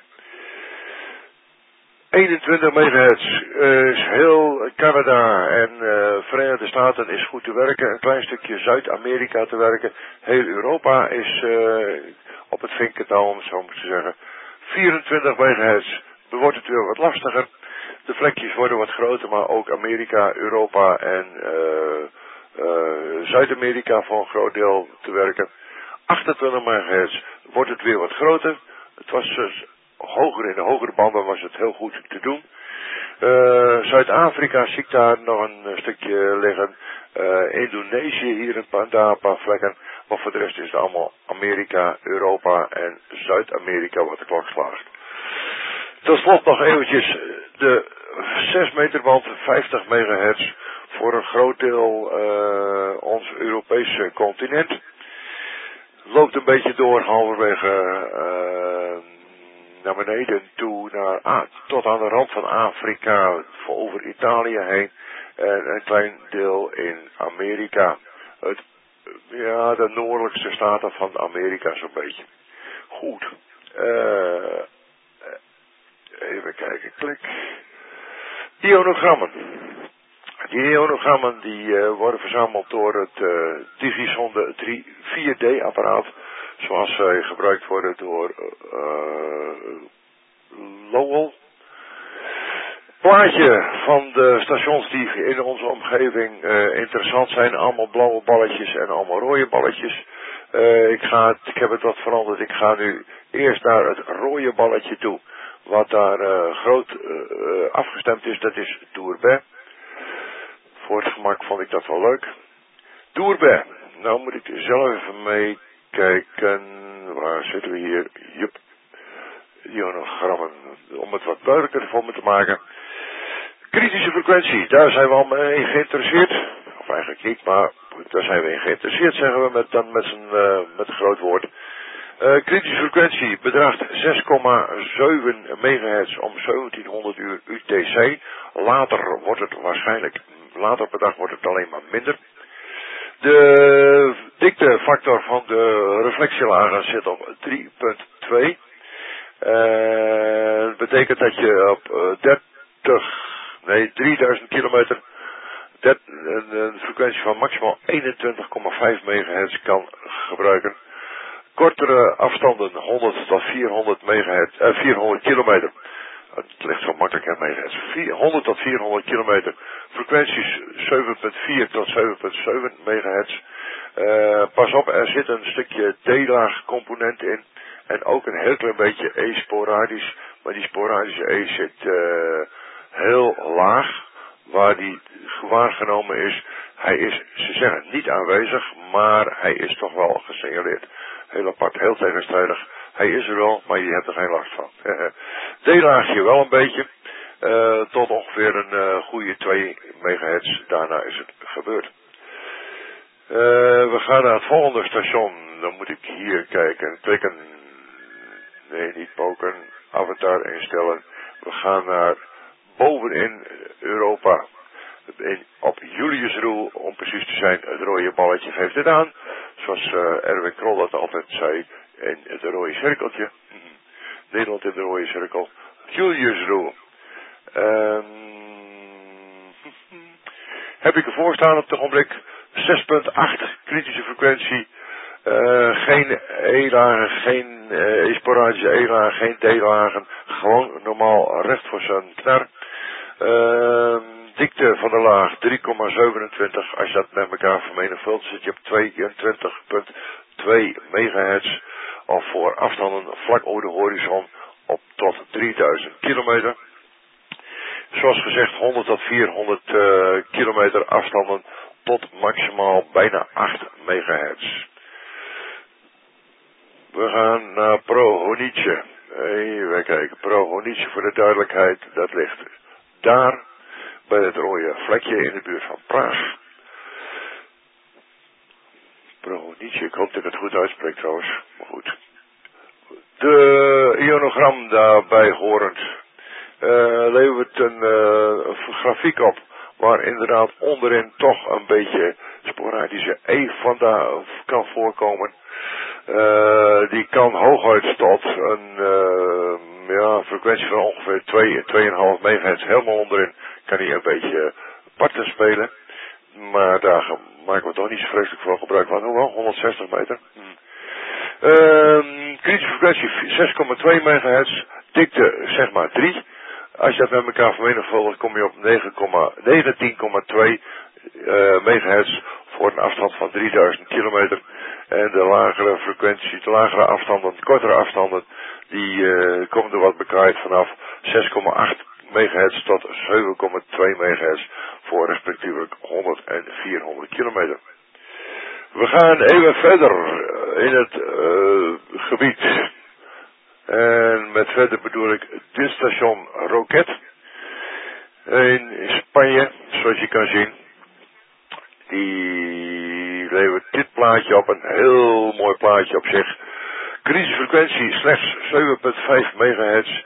eenentwintig megahertz uh, is heel Canada en uh, Verenigde Staten is goed te werken. Een klein stukje Zuid-Amerika te werken. Heel Europa is uh, op het vinkertouw, om het zo maar te zeggen. vierentwintig megahertz wordt het weer wat lastiger. De vlekjes worden wat groter, maar ook Amerika, Europa en uh, uh, Zuid-Amerika voor een groot deel te werken. achtentwintig megahertz wordt het weer wat groter. Het was dus hoger in de hogere banden was het heel goed te doen. Uh, Zuid-Afrika zie ik daar nog een uh, stukje liggen. Uh, Indonesië hier een paar, daar een paar vlekken. Maar voor de rest is het allemaal Amerika, Europa en Zuid-Amerika wat de klok slaagt. Tot slot nog eventjes de zes meter band, vijftig megahertz voor een groot deel uh, ons Europese continent. Loopt een beetje door halverwege uh, naar beneden toe, naar, ah, tot aan de rand van Afrika, over Italië heen en een klein deel in Amerika. Het, ja, de noordelijkste staten van Amerika zo'n beetje. Goed. Uh, even kijken, klik. Ionogrammen. Die ionogrammen die uh, worden verzameld door het uh, Digisonde vier D apparaat. Zoals zij gebruikt worden door uh, Lowell. Plaatje van de stations die in onze omgeving uh, interessant zijn. Allemaal blauwe balletjes en allemaal rode balletjes. Uh, ik, ga het, ik heb het wat veranderd. Ik ga nu eerst naar het rode balletje toe. Wat daar uh, groot uh, afgestemd is, dat is Tourbet. Voor het gemak vond ik dat wel leuk. Tourbet. Nou moet ik zelf even meekijken. Waar zitten we hier? Jup. Ionogrammen. Om het wat duidelijker voor me te maken. Kritische frequentie. Daar zijn we al mee geïnteresseerd. Of eigenlijk niet, maar daar zijn we in geïnteresseerd, zeggen we met, dan met, zijn, uh, met een groot woord. Uh, kritische frequentie bedraagt zes komma zeven megahertz om zeventienhonderd uur U T C. Later wordt het waarschijnlijk, later per dag wordt het alleen maar minder. De diktefactor van de reflectielagen zit op drie komma twee. Uh, dat betekent dat je op uh, dertig, nee drieduizend kilometer dat, een, een frequentie van maximaal eenentwintig komma vijf megahertz kan gebruiken. Kortere afstanden honderd tot vierhonderd megahertz, eh, vierhonderd kilometer. Het ligt zo makkelijk hè, megahertz. honderd tot vierhonderd kilometer. Frequenties zeven komma vier tot zeven komma zeven megahertz. Uh, pas op, er zit een stukje D-laag component in. En ook een heel klein beetje E-sporadisch. Maar die sporadische E zit uh, heel laag. Waar die waargenomen is. Hij is, ze zeggen niet aanwezig, maar hij is toch wel gesignaleerd. Heel apart, heel tegenstrijdig. Hij is er wel, maar je hebt er geen last van. D-laagje wel een beetje. Uh, tot ongeveer een uh, goede twee megahertz. Daarna is het gebeurd. Uh, we gaan naar het volgende station. Dan moet ik hier kijken. Klikken. Nee, niet poken. Avatar instellen. We gaan naar bovenin Europa. In, op Juliusroel, om precies te zijn, het rode balletje geeft het aan. Zoals uh, Erwin Krol dat altijd zei. En het rode cirkeltje. Nederland in de rode cirkel. Julius Roel. Um, heb ik ervoor staan op het ogenblik. zes komma acht kritische frequentie. Uh, geen E-lagen, geen uh, sporadische E-lagen, geen D-lagen. Gewoon normaal recht voor zijn knar. Uh, dikte van de laag drie komma zevenentwintig. Als je dat met elkaar vermenigvuldigt, zit je op tweeëntwintig komma twee megahertz. Of voor afstanden vlak over de horizon op tot drieduizend kilometer. Zoals gezegd honderd tot vierhonderd uh, kilometer afstanden tot maximaal bijna acht megahertz. We gaan naar Prohonice. Even kijken. Prohonice voor de duidelijkheid. Dat ligt daar bij het rode vlekje in de buurt van Praag. Prohonice. Ik hoop dat ik het goed uitspreek trouwens. Maar goed. De ionogram daarbij horend. Uh, levert een, uh, een grafiek op. Waar inderdaad onderin toch een beetje sporadische E vandaan kan voorkomen. Uh, die kan hooguit tot een uh, ja, frequentie van ongeveer twee, twee komma vijf megahertz helemaal onderin kan hij een beetje parten spelen. Maar daar maken we toch niet zo vreselijk veel gebruik van. Hoewel, honderdzestig meter. Hmm. Uh, kritische frequentie zes komma twee megahertz, dikte zeg maar drie. Als je dat met elkaar vermenigvuldigt, kom je op negentien komma twee uh, megahertz voor een afstand van drieduizend kilometer. En de lagere frequentie, de lagere afstanden, de kortere afstanden, die uh, komen er wat bekaaid vanaf zes komma acht megahertz tot zeven komma twee megahertz voor respectievelijk honderd en vierhonderd kilometer. We gaan even verder in het uh, gebied. En met verder bedoel ik dit station Roquet in Spanje, zoals je kan zien. Die levert dit plaatje op, een heel mooi plaatje op zich. Crisisfrequentie slechts zeven komma vijf megahertz.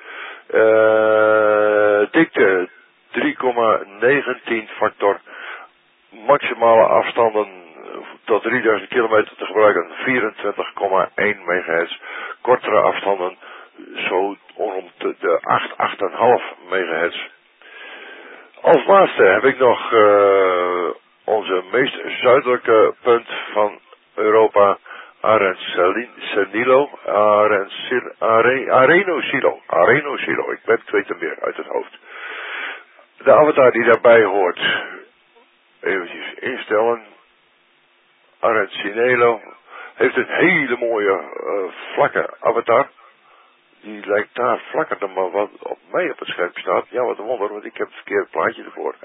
Uh, dikte drie komma negentien factor. Maximale afstanden tot drieduizend kilometer te gebruiken vierentwintig komma één megahertz. Kortere afstanden zo rond de acht, acht komma vijf megahertz. Als laatste heb ik nog uh, onze meest zuidelijke punt van Europa, Arendsilo, Arenosilo, Arenosilo, ik ben het weet hem weer uit het hoofd. De avatar die daarbij hoort, eventjes instellen, Arendsilo, heeft een hele mooie uh, vlakke avatar. Die lijkt daar vlakker dan maar wat op mij op het scherm staat. Ja, wat een wonder, want ik heb het verkeerde plaatje ervoor.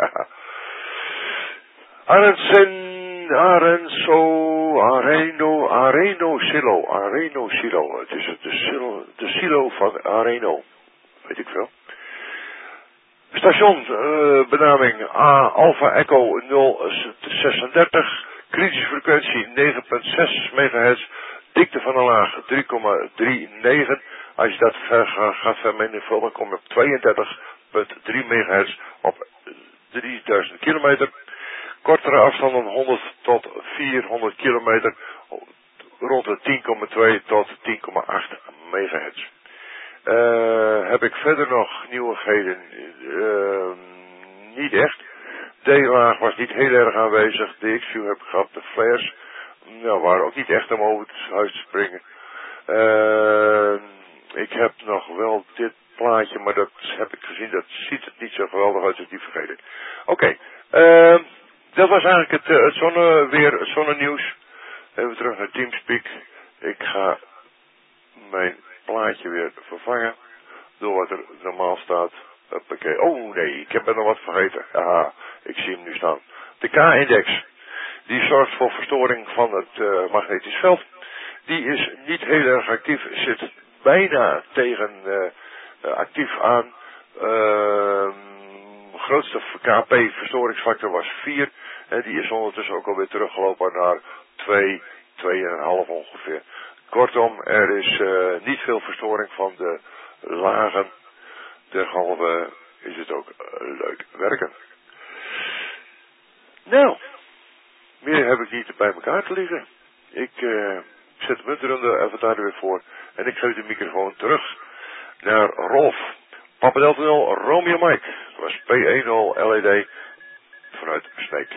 Arensen, Arenso, Areno, Areno Silo, Areno Silo. Het is de silo, de silo van Areno. Weet ik veel. Station, uh, benaming A, Alpha Echo nul zesendertig. Kritische frequentie negen komma zes megahertz. Dikte van de laag drie komma negen. Als je dat ver, gaat vermenigvuldigen, dan kom je op tweeëndertig komma drie megahertz op drieduizend kilometer. Kortere afstanden honderd tot vierhonderd kilometer, rond de tien komma twee tot tien komma acht megahertz. Uh, heb ik verder nog nieuwigheden? Uh, niet echt. D-laag was niet heel erg aanwezig. D X Q heb ik gehad. De flares nou, waren ook niet echt om over het huis te springen. Uh, ik heb nog wel dit plaatje, maar dat heb ik gezien. Dat ziet het niet zo geweldig uit, dus die vergeten. Oké. Okay. Uh, dat was eigenlijk het, uh, het zonneweer, het zonnenieuws. Even terug naar Teamspeak. Ik ga mijn plaatje weer vervangen door wat er normaal staat. Hoppakee. Oh nee, ik heb er nog wat vergeten. Aha, ik zie hem nu staan. De K-index, die zorgt voor verstoring van het uh, magnetisch veld. Die is niet heel erg actief, zit bijna tegen uh, actief aan. Uh, grootste K P-verstoringsfactor was vier. En die is ondertussen ook alweer teruggelopen naar twee, twee komma vijf ongeveer. Kortom, er is uh, niet veel verstoring van de lagen. Derhalve is het ook uh, leuk werken. Nou, meer heb ik niet bij elkaar te liggen. Ik uh, zet de munterende avatar er weer voor en ik geef de microfoon terug naar Rolf. Papa Delta nul, Romeo Mike. Dat was P één nul L E D vanuit Sneek.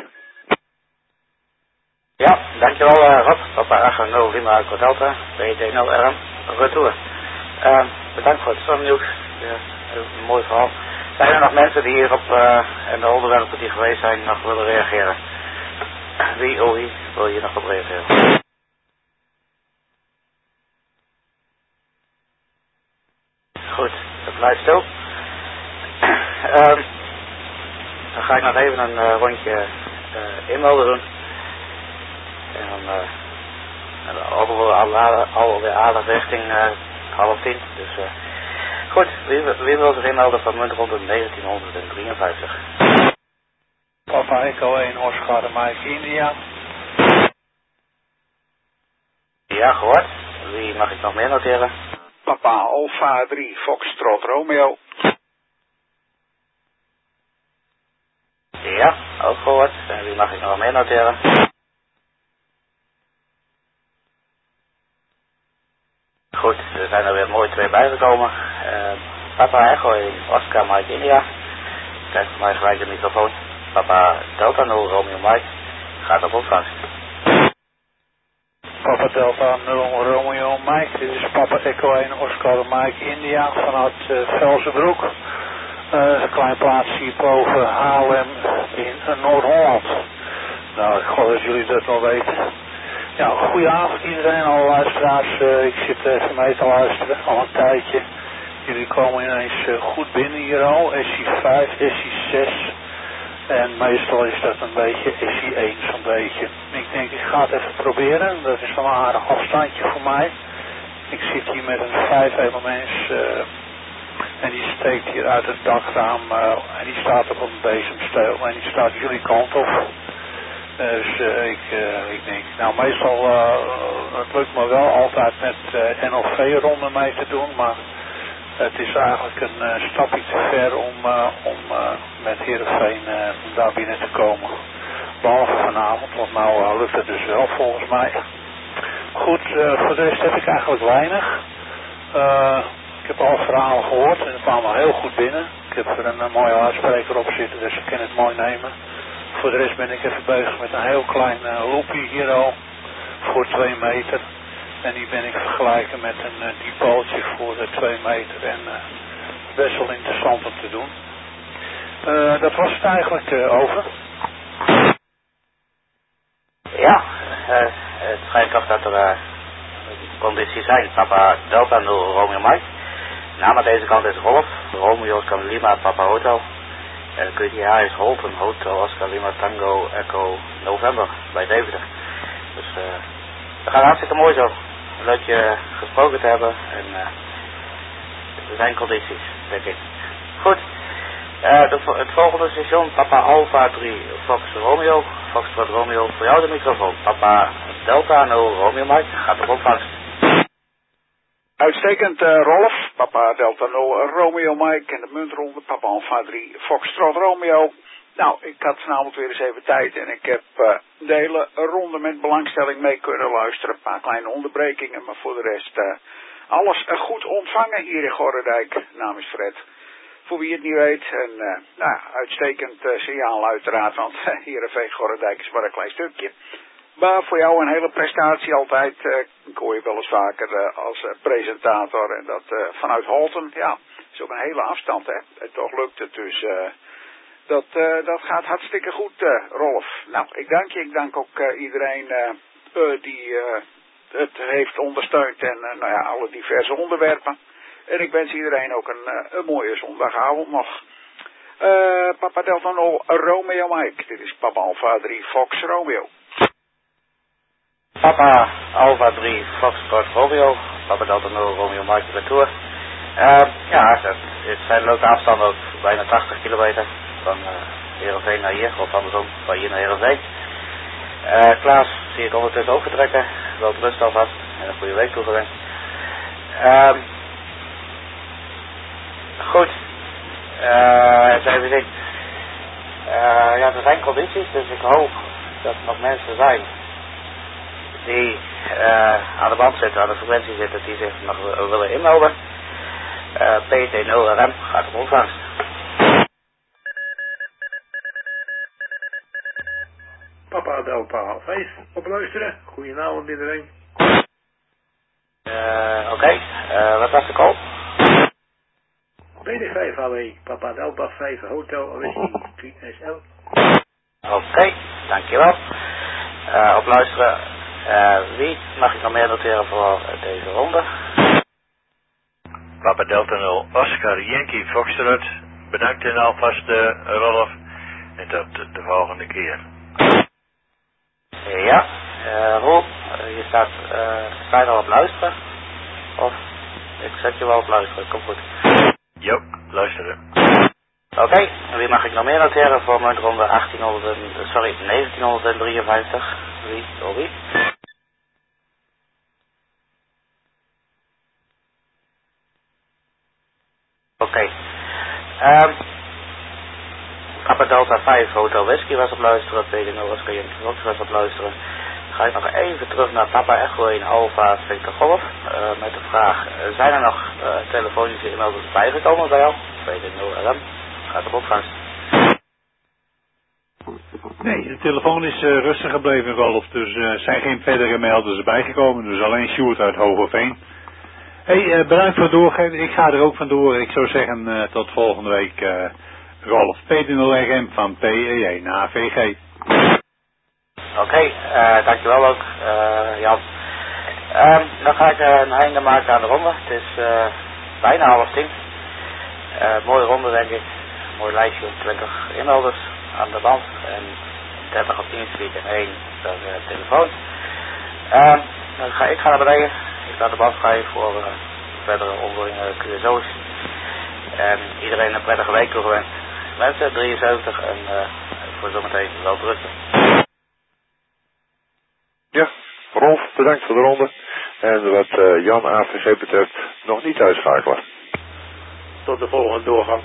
Ja, dankjewel uh, Rob. Papa Echo nul Lima Echo Delta, P D nul R M, retour. Uh, bedankt voor het zonnieuws. Ja, een mooi verhaal. Zijn er nog mensen die hierop uh, en de onderwerpen die geweest zijn nog willen reageren? Wie, oh wie, wil je nog op reageren? Goed, het blijft stil. Uh, dan ga ik nog even een uh, rondje uh, inmelden doen. En dan uh, alweer al, al aardig richting uh, half tien. Dus uh, goed, wie, wie wil zich inmelden van muntrond negentienhonderddrieënvijftig? Papa Echo één Oscar Mike India. Ja, gehoord. Wie mag ik nog meer noteren? Papa Alpha drie Foxtrot Romeo. Ja, ook gehoord. En wie mag ik nog meer noteren? Goed, er zijn er weer mooi twee bijgekomen. Uh, Papa Echo één Oscar Mike India. Kijk voor mij gelijk de microfoon. Papa Delta nul Romeo Mike gaat op ontvangst. Papa Delta nul Romeo Mike, dit is Papa Echo één Oscar Mike India vanuit uh, Velzenbroek. Uh, een klein plaatsje boven Haarlem in uh, Noord-Holland. Nou, ik geloof dat jullie dat wel weten. Ja, goedenavond iedereen, alle luisteraars. Uh, ik zit even mee te luisteren, al een tijdje. Jullie komen ineens uh, goed binnen hier al, S I vijf, S I zes. En meestal is dat een beetje S I één zo'n beetje. Ik denk, ik ga het even proberen. Dat is wel een aardig afstandje voor mij. Ik zit hier met een vijf elements uh, en die steekt hier uit het dakraam uh, en die staat op een bezemsteel en die staat jullie kant op. Dus uh, ik, uh, ik denk, nou meestal, uh, het lukt me wel altijd met uh, N L V-ronden mee te doen, maar het is eigenlijk een uh, stapje te ver om, uh, om uh, met Heerenveen uh, daar binnen te komen. Behalve vanavond, want nou uh, lukt het dus wel volgens mij. Goed, uh, voor de rest heb ik eigenlijk weinig. Uh, ik heb al verhalen gehoord en het kwam wel heel goed binnen. Ik heb er een, een mooie uitspreker op zitten, dus ik kan het mooi nemen. Voor de rest ben ik even bezig met een heel klein uh, loopje hier al, voor twee meter. En die ben ik vergelijken met een uh, dipooltje voor de twee meter en uh, best wel interessant om te doen. Uh, dat was het eigenlijk uh, over. Ja, uh, het schijnt toch dat er uh, condities zijn. Papa Delta nul Romeo Mike. Naam aan deze kant is Rolf. Romeo Oscar Lima Papa Hotel. En uh, Q T H is Holten Hotel Oscar Lima Tango Echo November bij Deventer. Dus uh, dat gaat hartstikke mooi zo. Leuk je gesproken te hebben en uh, er zijn condities, denk ik. Goed, uh, de, het volgende station, Papa Alpha drie Fox Romeo, Foxtrot Romeo, voor jou de microfoon. Papa Delta nul Romeo Mike, gaat op ontvangst. Uitstekend uh, Rolf, Papa Delta nul Romeo Mike en de muntronde, Papa Alpha drie Foxtrot Romeo. Nou, ik had vanavond weer eens even tijd en ik heb uh, de hele ronde met belangstelling mee kunnen luisteren. Een paar kleine onderbrekingen, maar voor de rest uh, alles uh, goed ontvangen hier in Gorredijk. Naam is Fred. Voor wie het niet weet, en uh, nou, uitstekend uh, signaal uiteraard, want uh, hier in Gorredijk is maar een klein stukje. Maar voor jou een hele prestatie altijd. Uh, ik hoor je wel eens vaker uh, als uh, presentator en dat uh, vanuit Holten. Ja, dat is ook een hele afstand, hè. En toch lukt het dus... Uh, Dat, uh, dat gaat hartstikke goed, uh, Rolf. Nou, ik dank je. Ik dank ook uh, iedereen uh, uh, die uh, het heeft ondersteund en uh, nou ja, alle diverse onderwerpen. En ik wens iedereen ook een, uh, een mooie zondagavond nog. Uh, Papa Delta nul Romeo Mike. Dit is Papa Alpha drie Fox Romeo. Papa Alpha drie Fox Romeo. Papa Delta nul Romeo Mike retour. Uh, ja, het, het zijn leuke afstanden ook. Bijna tachtig kilometer. Van uh, Heerenveen naar hier, of andersom, van hier naar Heerenveen. Uh, Klaas zie ik ondertussen ook vertrekken. Wel rust alvast en een goede week toegewenst. Uh, goed. Uh, eens even zien. Uh, ja, er zijn condities, dus ik hoop dat er nog mensen zijn die uh, aan de band zitten, aan de frequentie zitten, die zich nog willen inmelden. Uh, P D nul R M gaat op ontvangst. Papa Delta vijf op luisteren. Goedenavond iedereen. Uh, Oké, okay. uh, wat was de call? P D vijf A W, Papa Delta vijf Hotel Whisky S L. Oké, okay, dankjewel. Uh, op luisteren, uh, wie mag ik nog meer noteren voor deze ronde? Papa Delta nul, Oscar Yankee Foxtrot. Bedankt in alvast uh, Rolf. En tot de, de volgende keer. Ja, uh, Roel, uh, je staat, uh, sta je al op luisteren? Of, ik zet je wel op luisteren, kom goed. Jo, luisteren. Oké, okay, wie mag ik nog meer noteren voor mijn ronde achttienhonderd, sorry, negentienhonderddrieënvijftig? Wie, door wie? Oké. Okay. Um, Papa Delta vijf Hotel Whisky was op luisteren, P D nul Oscar Yankee Fox was op luisteren. Ga ik nog even terug naar Papa Echo in Alpha Victor Golf. Uh, met de vraag, uh, zijn er nog uh, telefonische inmelders bijgekomen bij jou? P D nul R M gaat op opvangst. Nee, de telefoon is uh, rustig gebleven, Rolf. Dus er uh, zijn geen verdere melders bijgekomen. Dus alleen Sjoerd uit Hogeveen. Hé, hey, uh, bedankt voor het doorgeven. Ik ga er ook vandoor. Ik zou zeggen uh, tot volgende week, uh, Rolf. P D nul R M van P E één A V G. Oké, okay, uh, dankjewel ook, uh, Jan. Um, dan ga ik uh, een einde maken aan de ronde. Het is uh, bijna half tien. Uh, mooie ronde, denk ik. Mooi lijstje, twintig inmelders aan de band. En dertig op Teamspeak en één per uh, telefoon. Um, dan ga, ik ga naar beneden. Ik laat de band vrij voor uh, verdere onderlinge Q S O's. En iedereen een prettige week toegewenst. Mensen, drieënzeventig en uh, voor zometeen wel rusten. Ja, Rolf, bedankt voor de ronde. En wat uh, Jan A V G betreft, nog niet uitschakelen. Tot de volgende doorgang.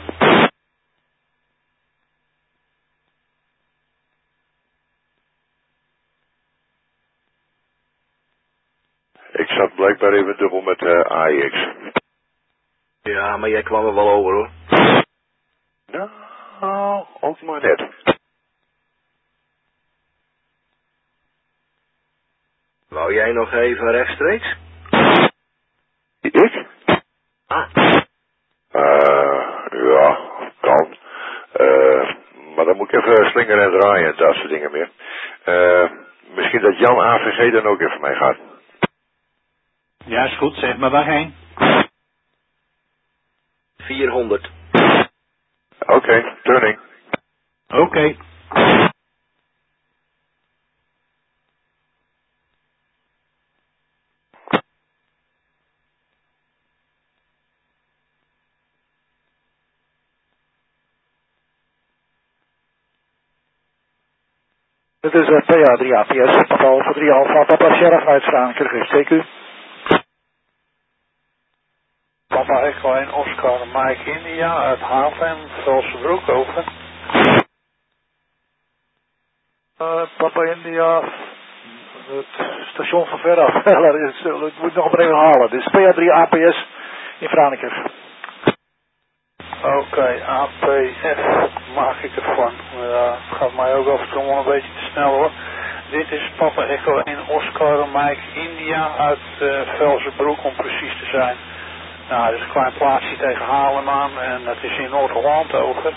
Ik zat blijkbaar even dubbel met uh, A I X. Ja, maar jij kwam er wel over hoor. Nou, ook maar net. Wou jij nog even rechtstreeks? Ik? Ah. Uh, ja, kan. Uh, maar dan moet ik even slingeren en draaien en dat soort dingen meer. Uh, misschien dat Jan A V G dan ook even mee gaat. Ja, is goed. Zeg maar waarheen. vierhonderd. Oké, okay, turning. Oké. Okay. Dit is uh, P A drie A P S, Papa Alpha drie Alpha, Papa Sierra vanuit Franeker, G C Q. Papa Echo één Oscar Mike India uit Haarlem, Velsenbroek, over. Uh, Papa India, het station van veraf, ik moet nog een even halen. Dit is P A drie A P S in Franeker. Oké, okay, A P F maak ik ervan. Ja, het gaat mij ook af en toe wel een beetje te snel hoor. Dit is Papa Echo één Oscar Mike India uit uh, Velsenbroek om precies te zijn. Nou, dat is een klein plaatsje tegen Haarlem aan en het is in Noord-Holland over.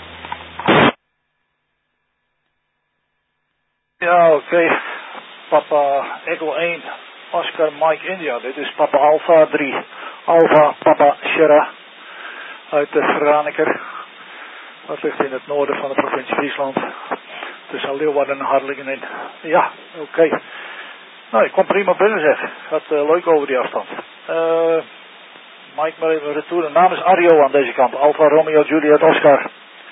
Ja, oké. Okay. Papa Echo één Oscar Mike India. Dit is Papa Alpha drie Alpha Papa Sierra uit de Franeker. Dat ligt in het noorden van de provincie Friesland. Tussen Leeuwarden en Harlingen in. Ja, oké. Okay. Nou, ik kom prima binnen zeg. Gaat uh, leuk over die afstand. Uh, Mike, maar even retour. De naam is Ario aan deze kant. Alpha Romeo Juliet Oscar.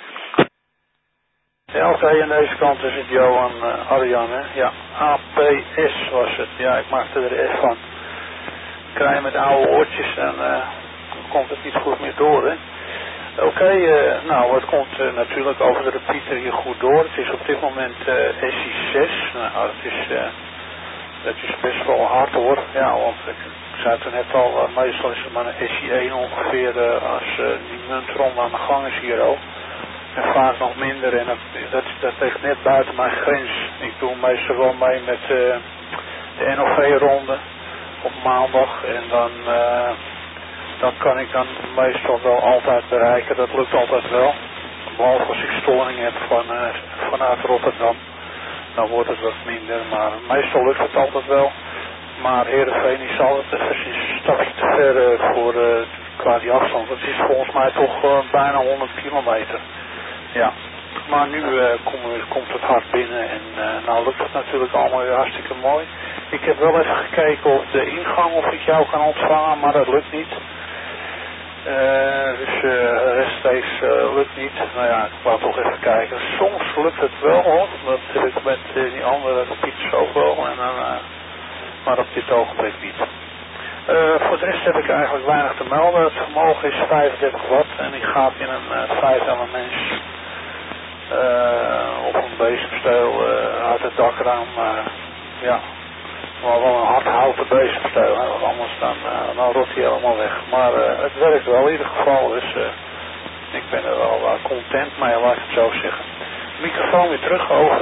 Ja, oké, okay, aan deze kant is het Johan uh, Arjan, hè. Ja, A P S was het. Ja, ik maakte er de F van. Ik krijg met oude oortjes en uh, dan komt het niet goed meer door, hè. Oké, okay, uh, nou, het komt uh, natuurlijk over de repeater hier goed door. Het is op dit moment uh, S I zes. Nou, het is uh, dat is best wel hard hoor. Ja, want ik, ik zei het net al, uh, meestal is het maar een S I één ongeveer uh, als uh, die muntronde aan de gang is hier ook. En vaak nog minder en dat, dat, dat ligt net buiten mijn grens. Ik doe meestal wel mee met uh, de N O V-ronde op maandag en dan, uh, dan kan ik dan meestal wel altijd bereiken. Dat lukt altijd wel. Behalve als ik storing heb van, uh, vanuit Rotterdam. Dan wordt het wat minder, maar meestal lukt het altijd wel. Maar Heerenveen is altijd even een stapje te ver uh, voor uh, qua die afstand. Het is volgens mij toch uh, bijna honderd kilometer. Ja, maar nu uh, kom, komt het hard binnen en uh, nou lukt het natuurlijk allemaal weer hartstikke mooi. Ik heb wel even gekeken op de ingang of ik jou kan ontvangen, maar dat lukt niet. Uh, dus uh, rechtstreeks uh, lukt niet. Nou ja, ik wou toch even kijken. Soms lukt het wel hoor. Dat heb ik met uh, die andere Pieters ook wel. En dan, uh, maar op dit ogenblik niet. Uh, voor de rest heb ik eigenlijk weinig te melden. Het vermogen is vijfendertig watt en die gaat in een uh, vijf elements uh, op een bezemsteel uh, uit het dakraam. Uh, ja. Maar wel een hard houten bezemsteel, hè, want anders dan, uh, dan rot hij helemaal weg. Maar uh, het werkt wel in ieder geval, dus uh, ik ben er wel uh, content mee, laat ik het zo zeggen. Microfoon weer terug, over.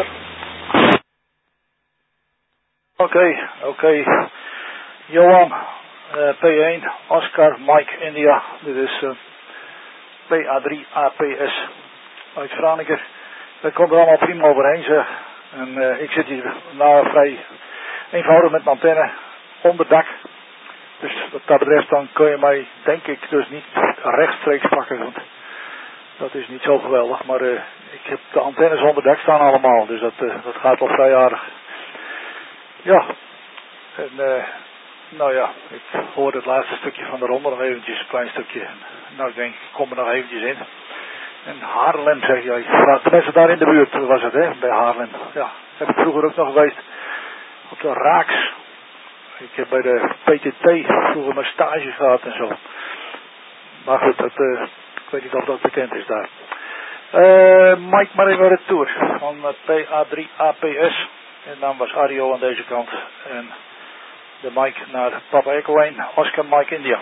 Oké, okay, oké. Okay. Johan, uh, P één, Oscar, Mike, India. Dit is uh, P A drie A P S uit Franeker. Dat komt er allemaal prima overheen, zeg. En uh, ik zit hier nou vrij eenvoudig met mijn antenne onder dak. Dus wat dat betreft dan kun je mij denk ik dus niet rechtstreeks pakken. Want dat is niet zo geweldig. Maar uh, ik heb de antennes onder dak staan allemaal. Dus dat, uh, dat gaat wel vrij aardig. Ja. En uh, nou ja, ik hoorde het laatste stukje van de ronde nog eventjes. Een klein stukje. Nou ik denk ik kom er nog eventjes in. En Haarlem zeg je. Tenminste daar in de buurt was het hè. Bij Haarlem. Ja. Heb ik vroeger ook nog geweest. Op de Raaks. Ik heb bij de P T T vroeger mijn stage gehad en zo. Maar goed, dat, uh, ik weet niet of dat bekend is daar. Uh, Mike maar even retour van P A drie A P S. En dan was Ario aan deze kant. En de Mike naar Papa Echo één, Oscar Mike India.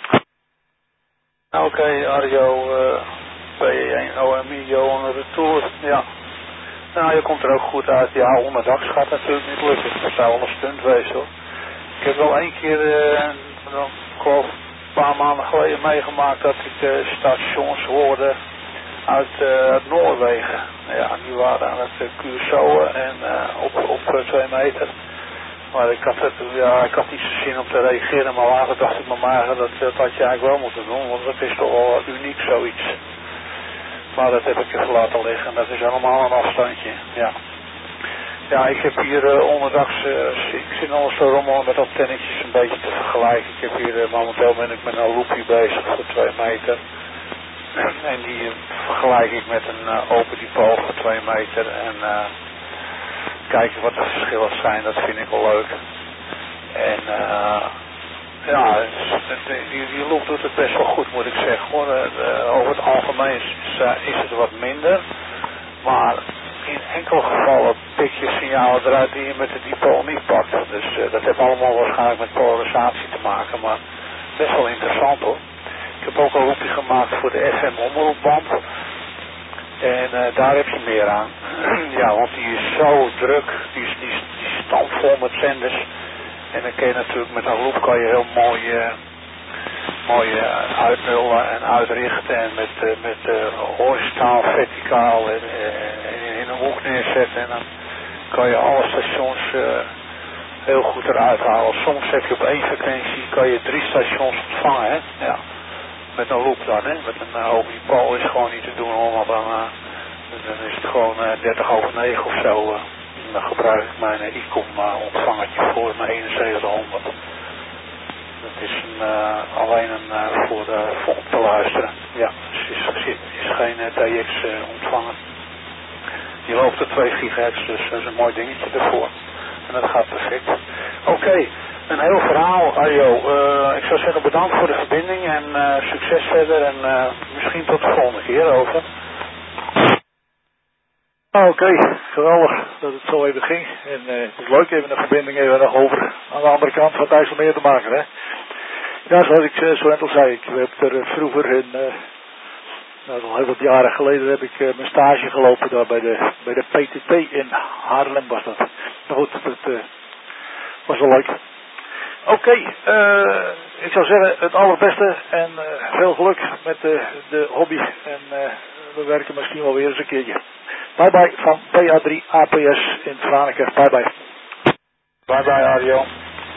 Oké, okay, Ario, uh, P één O M I, Johan retour. Ja. Nou, je komt er ook goed uit. Ja, onderdags gaat natuurlijk niet lukken. Dat zou wel een stunt wezen hoor. Ik heb wel één keer, uh, dan, geloof een paar maanden geleden meegemaakt dat ik uh, stations hoorde uit, uh, uit Noorwegen. Ja, die waren aan het uh, Curaçao en uh, op, op uh, twee meter. Maar ik had, het, ja, ik had niet zo zin om te reageren, maar later dacht ik me maar dat, dat had je eigenlijk wel moeten doen, want dat is toch wel uniek zoiets. Maar dat heb ik even laten liggen. Dat is allemaal een afstandje. Ja. Ja, ik heb hier uh, onderdags, uh, ik zit nog eens zo rommelen met antennetjes een beetje te vergelijken. Ik heb hier uh, momenteel ben ik met een loopje bezig voor twee meter. En die uh, vergelijk ik met een uh, open dipool voor twee meter. En uh, kijken wat de verschillen zijn, dat vind ik wel leuk. En uh, ja, die, die loop doet het best wel goed, moet ik zeggen hoor. Uh, over het algemeen is, is het wat minder. Maar in enkele gevallen pik je signalen eruit die je met de dipool niet pakt. Dus uh, dat heeft allemaal waarschijnlijk met polarisatie te maken. Maar best wel interessant hoor. Ik heb ook een loopje gemaakt voor de F M omroepband. En uh, daar heb je meer aan. Ja, want die is zo druk. Die is, die, die is stampvol met zenders. En dan kun je natuurlijk met een loop kan je heel mooi, uh, mooi uh, uitnullen en uitrichten. En met, uh, met uh, horizontaal, verticaal en, uh, in een hoek neerzetten. En dan kan je alle stations uh, heel goed eruit halen. Soms heb je op één frequentie kan je drie stations ontvangen. Hè? Ja. Met een loop dan, hè. Met een uh, open dipool is gewoon niet te doen hoor. Maar dan, uh, dan is het gewoon uh, dertig over negen of zo. Uh. Dan gebruik ik mijn uh, I C O M uh, ontvangertje voor mijn eenenzeventighonderd. Dat is een, uh, alleen een uh, voor, uh, voor op te luisteren. Ja, het is, is, is geen uh, T X uh, ontvanger. Die loopt op twee gigahertz, dus dat is een mooi dingetje ervoor. En dat gaat perfect. Oké, okay, een heel verhaal, Ario. Uh, ik zou zeggen bedankt voor de verbinding en uh, succes verder en uh, misschien tot de volgende keer over. Oké, okay, geweldig dat het zo even ging. En uh, het is leuk even een verbinding even nog over aan de andere kant van het IJsselmeer te maken, hè. Ja, zoals ik uh, zo net al zei, ik heb er uh, vroeger in, uh, nou, al heel wat jaren geleden heb ik uh, mijn stage gelopen daar bij de, bij de P T T in Haarlem was dat. Maar goed, dat uh, was wel leuk. Oké, okay, uh, ik zou zeggen het allerbeste en uh, veel geluk met uh, de hobby en uh, we werken misschien wel weer eens een keertje. Bye bye van P A drie A P S in Franeker. Bye bye. Bye bye Arjo.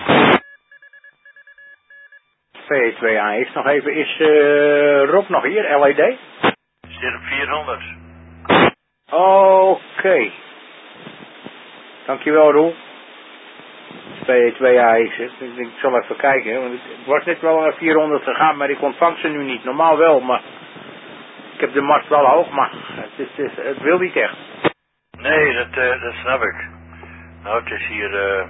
P twee A X nog even. Is uh, Rob nog hier, L E D? Zit op vierhonderd. Oké. Okay. Dankjewel Roel. P twee A X. Ik, ik zal even kijken. Want het was net wel naar vierhonderd gegaan, maar ik ontvang ze nu niet. Normaal wel, maar ik heb de mast wel hoog, maar het, is, het, het wil niet echt. Nee, dat, uh, dat snap ik. Nou, het is hier uh,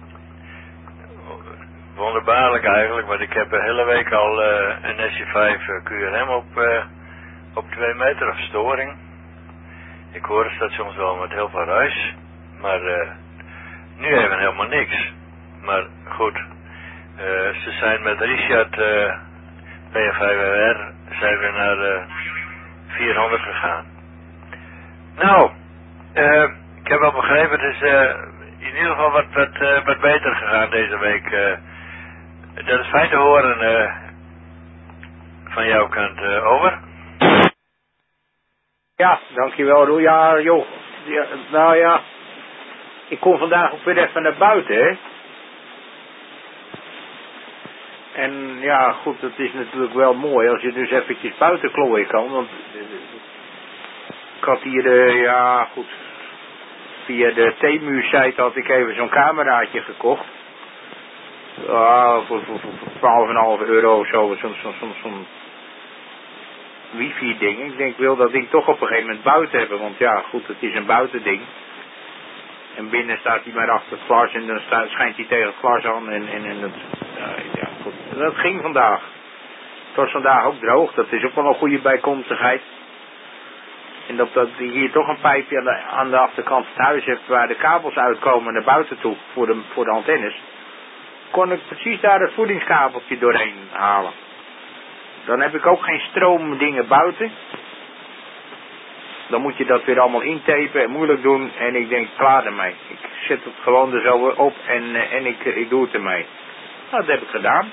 wonderbaarlijk eigenlijk, want ik heb de hele week al uh, een S J vijf uh, Q R M op, uh, op twee meter of storing. Ik hoor het soms wel met heel veel ruis, maar uh, nu even helemaal niks. Maar goed, uh, ze zijn met Richard uh, P F vijf R zijn we naar uh, vierhonderd gegaan. Nou, uh, ik heb wel begrepen, het is uh, in ieder geval wat, wat, uh, wat beter gegaan deze week. Uh, dat is fijn te horen uh, van jouw kant. Uh, over. Ja, dankjewel Roel. Ja, joh. Ja, nou ja, ik kom vandaag ook weer even naar buiten, hè. En ja, goed, het is natuurlijk wel mooi als je dus eventjes buiten klooien kan, want ik had hier, uh, ja goed, via de Temu-site had ik even zo'n cameraatje gekocht. Ja, voor, voor, voor twaalf komma vijf euro of zo, zo'n zo, zo, zo wifi ding. Ik denk, ik wil dat ding toch op een gegeven moment buiten hebben, want ja, goed, het is een buitending. En binnen staat hij maar achter het glas en dan staat, schijnt hij tegen het glas aan en, en, en dat, ja, ja, goed. Dat ging vandaag. Het was vandaag ook droog, dat is ook wel een goede bijkomstigheid. En dat, dat je hier toch een pijpje aan de, aan de achterkant van het huis hebt waar de kabels uitkomen naar buiten toe voor de, voor de antennes. Kon ik precies daar het voedingskabeltje doorheen halen. Dan heb ik ook geen stroomdingen buiten. Dan moet je dat weer allemaal intapen en moeilijk doen. En ik denk, klaar ermee. Ik zet het gewoon er zo op en, en ik, ik doe het ermee. Nou, dat heb ik gedaan.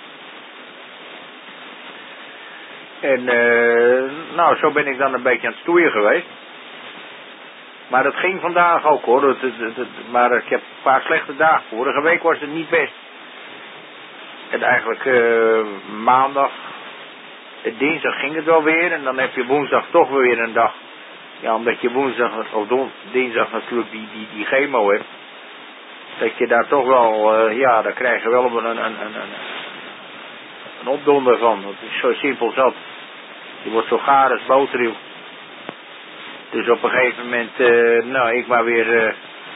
En uh, nou, zo ben ik dan een beetje aan het stoeien geweest. Maar dat ging vandaag ook hoor. Dat, dat, dat, maar ik heb een paar slechte dagen. Vorige week was het niet best. En eigenlijk uh, maandag, dinsdag ging het wel weer. En dan heb je woensdag toch weer een dag. Ja, omdat je woensdag of don, dinsdag natuurlijk die, die, die chemo hebt. Dat je daar toch wel, uh, ja, daar krijg je wel een, een, een, een, een opdonder van. Het is zo simpel zat. Je wordt zo gaar als boterheel. Dus op een gegeven moment, uh, nou, ik maar weer... Uh,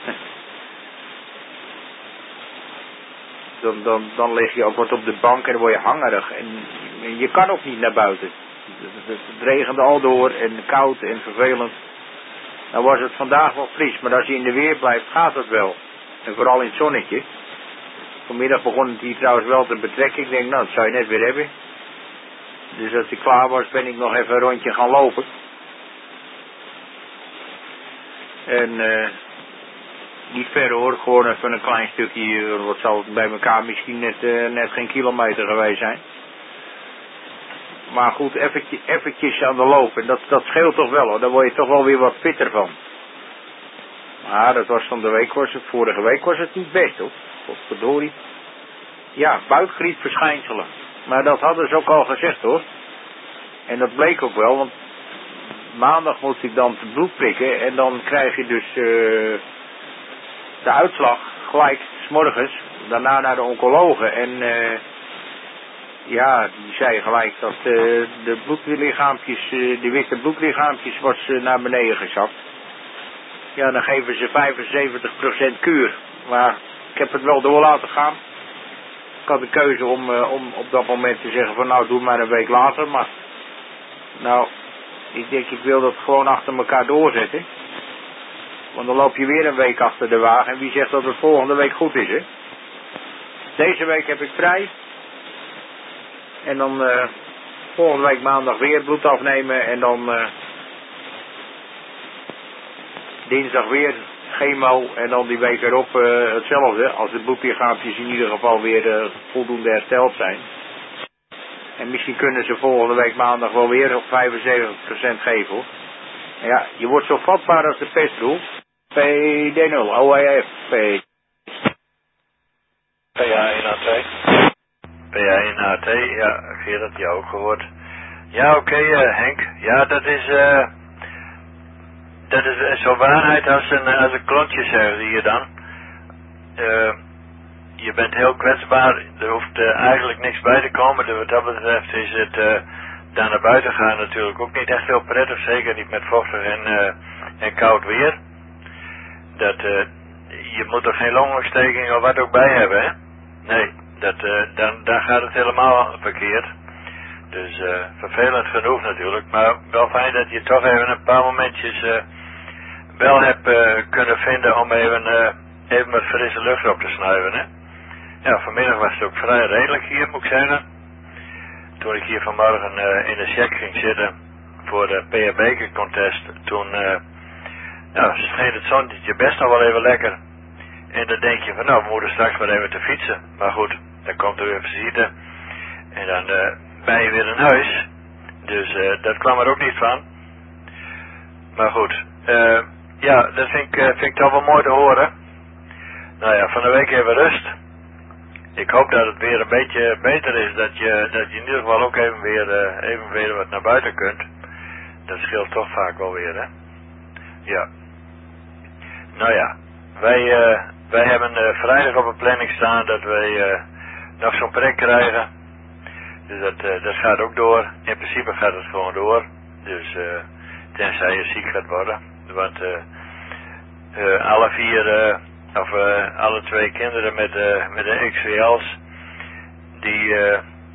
dan, dan, dan lig je ook wat op de bank en dan word je hangerig. En, en je kan ook niet naar buiten. Het, het, het regende al door en koud en vervelend. Nou was het vandaag wel fris, maar als je in de weer blijft, gaat het wel. En vooral in het zonnetje. Vanmiddag begon het hier trouwens wel te betrekken. Ik denk, nou, dat zou je net weer hebben. Dus als ik klaar was, ben ik nog even een rondje gaan lopen. En uh, niet ver hoor, gewoon even een klein stukje. Wat zal het bij elkaar misschien net, uh, net geen kilometer geweest zijn. Maar goed, eventjes, eventjes aan de loop. En dat, dat scheelt toch wel hoor. Daar word je toch wel weer wat fitter van. Maar dat was van de week, was het, vorige week was het niet best hoor. Godverdorie. Ja, buikgriepverschijnselen. Maar dat hadden ze ook al gezegd hoor. En dat bleek ook wel, want maandag moest ik dan het bloed prikken. En dan krijg je dus uh, de uitslag gelijk 's morgens. Daarna naar de oncologen. En uh, ja, die zei gelijk dat uh, de bloedlichaampjes, uh, de witte bloedlichaampjes was uh, naar beneden gezakt. Ja, dan geven ze vijfenzeventig procent kuur. Maar ik heb het wel door laten gaan. Ik had de keuze om, uh, om op dat moment te zeggen van nou doe maar een week later. Maar nou, ik denk ik wil dat gewoon achter elkaar doorzetten. Want dan loop je weer een week achter de wagen. En wie zegt dat het volgende week goed is, hè? Deze week heb ik vrij. En dan uh, volgende week maandag weer bloed afnemen. En dan uh, dinsdag weer chemo. En dan die week erop uh, hetzelfde. Als de bloedlichaampjes in ieder geval weer uh, voldoende hersteld zijn. En misschien kunnen ze volgende week maandag wel weer op vijfenzeventig procent geven, hoor. Ja, je wordt zo vatbaar als de pestroel. P D nul, O E F, P. P A één A T. P A één A T, ja, Gerard, jou ook gehoord. Ja, oké, okay, uh, Henk. Ja, dat is, uh, dat is uh, zo'n waarheid als een, als een klontje, zeggen hier dan. Uh, je bent heel kwetsbaar, er hoeft uh, eigenlijk niks bij te komen. Dus wat dat betreft is het uh, daar naar buiten gaan natuurlijk ook niet echt heel prettig. Zeker niet met vochtig en, uh, en koud weer. Dat, uh, je moet er geen longontsteking of wat ook bij hebben, hè? Nee, dat, uh, dan, dan gaat het helemaal verkeerd. Dus uh, vervelend genoeg natuurlijk. Maar wel fijn dat je toch even een paar momentjes uh, wel hebt uh, kunnen vinden om even, uh, even met frisse lucht op te snuiven, hè? Ja, vanmiddag was het ook vrij redelijk hier, moet ik zeggen. Toen ik hier vanmorgen uh, in de check ging zitten voor de P R Beker contest, toen uh, ja, scheen het zonnetje best nog wel even lekker. En dan denk je van nou, we moeten straks maar even te fietsen. Maar goed, dan komt er weer visite. En dan uh, ben je weer in huis. Dus uh, dat kwam er ook niet van. Maar goed, uh, ja, dat vind ik, uh, vind ik toch wel mooi te horen. Nou ja, van de week even rust. Ik hoop dat het weer een beetje beter is, dat je, dat je in ieder geval ook even weer, uh, even weer wat naar buiten kunt. Dat scheelt toch vaak wel weer, hè. Ja. Nou ja, wij, uh, wij hebben uh, vrijdag op een planning staan dat wij uh, nog zo'n prik krijgen. Dus dat, uh, dat gaat ook door. In principe gaat het gewoon door. Dus uh, tenzij je ziek gaat worden. Want uh, uh, alle vier... Uh, Of uh, alle twee kinderen met, uh, met de X V L's, die uh,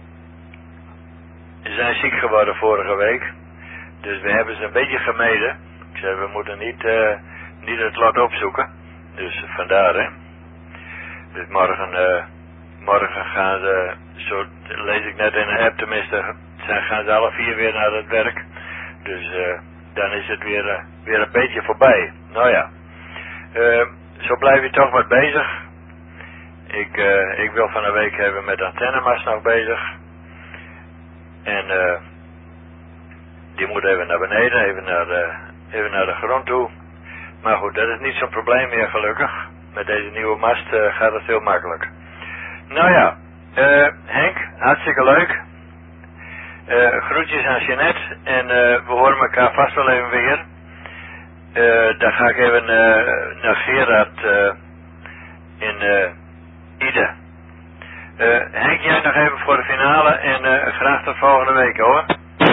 zijn ziek geworden vorige week. Dus we hebben ze een beetje gemeden. Ik zei, we moeten niet, uh, niet het lot opzoeken. Dus vandaar, hè. Dus morgen, uh, morgen gaan ze, zo lees ik net in een app tenminste, zijn, gaan ze alle vier weer naar het werk. Dus uh, dan is het weer, uh, weer een beetje voorbij. Nou ja. Uh, Zo blijf je toch wat bezig. Ik, uh, ik wil van een week even met antennemast nog bezig. En uh, die moet even naar beneden, even naar, de, even naar de grond toe. Maar goed, dat is niet zo'n probleem meer gelukkig. Met deze nieuwe mast uh, gaat het heel makkelijk. Nou ja, uh, Henk, hartstikke leuk. Uh, groetjes aan Jeanette en uh, we horen elkaar vast wel even weer. Uh, dan ga ik even uh, naar Gerard uh, in uh, Ide. Uh, Henk, jij nog even voor de finale en uh, graag tot volgende week, hoor.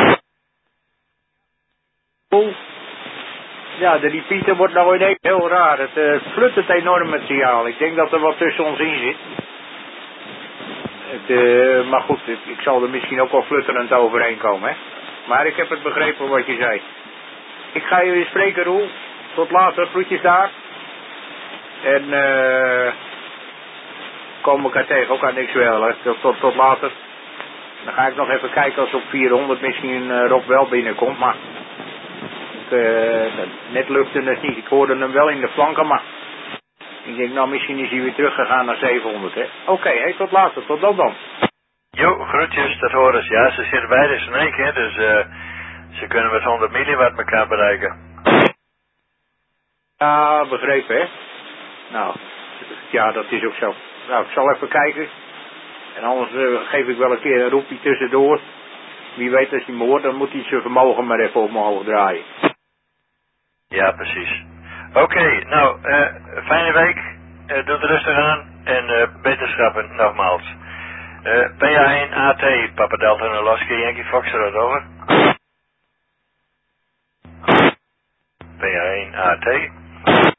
Ja, de repeater wordt nou ineens heel raar. Het uh, fluttert enorm met signaal. Ik denk dat er wat tussen ons in zit. Het, uh, maar goed, ik, ik zal er misschien ook wel flutterend overheen komen, hè. Maar ik heb het begrepen wat je zei. Ik ga je weer spreken, Roel. Tot later, groetjes daar. En uh, komen elkaar tegen, ook aan niks wel, hè. Tot, tot, tot later. Dan ga ik nog even kijken als op vierhonderd misschien uh, Rob wel binnenkomt, maar ik, uh, net lukte het niet. Ik hoorde hem wel in de flanken, maar ik denk nou misschien is hij weer teruggegaan naar zevenhonderd, hè. Oké, okay, hey, tot later, tot dan dan. Jo, groetjes, dat horen ze. Ja, ze zitten beide in één keer, dus uh, ze kunnen met honderd milliwatt elkaar bereiken. Ja, begrepen, hè. Nou, ja, dat is ook zo. Nou, ik zal even kijken. En anders uh, geef ik wel een keer een roepje tussendoor. Wie weet als hij me hoort, dan moet hij zijn vermogen maar even omhoog draaien. Ja, precies. Oké, okay, nou, uh, fijne week. Uh, doe het rustig aan. En uh, beterschappen, nogmaals. Uh, P A één A T, Papa Delta Nolaski, Yankee Foxtrot, over. P A één A T.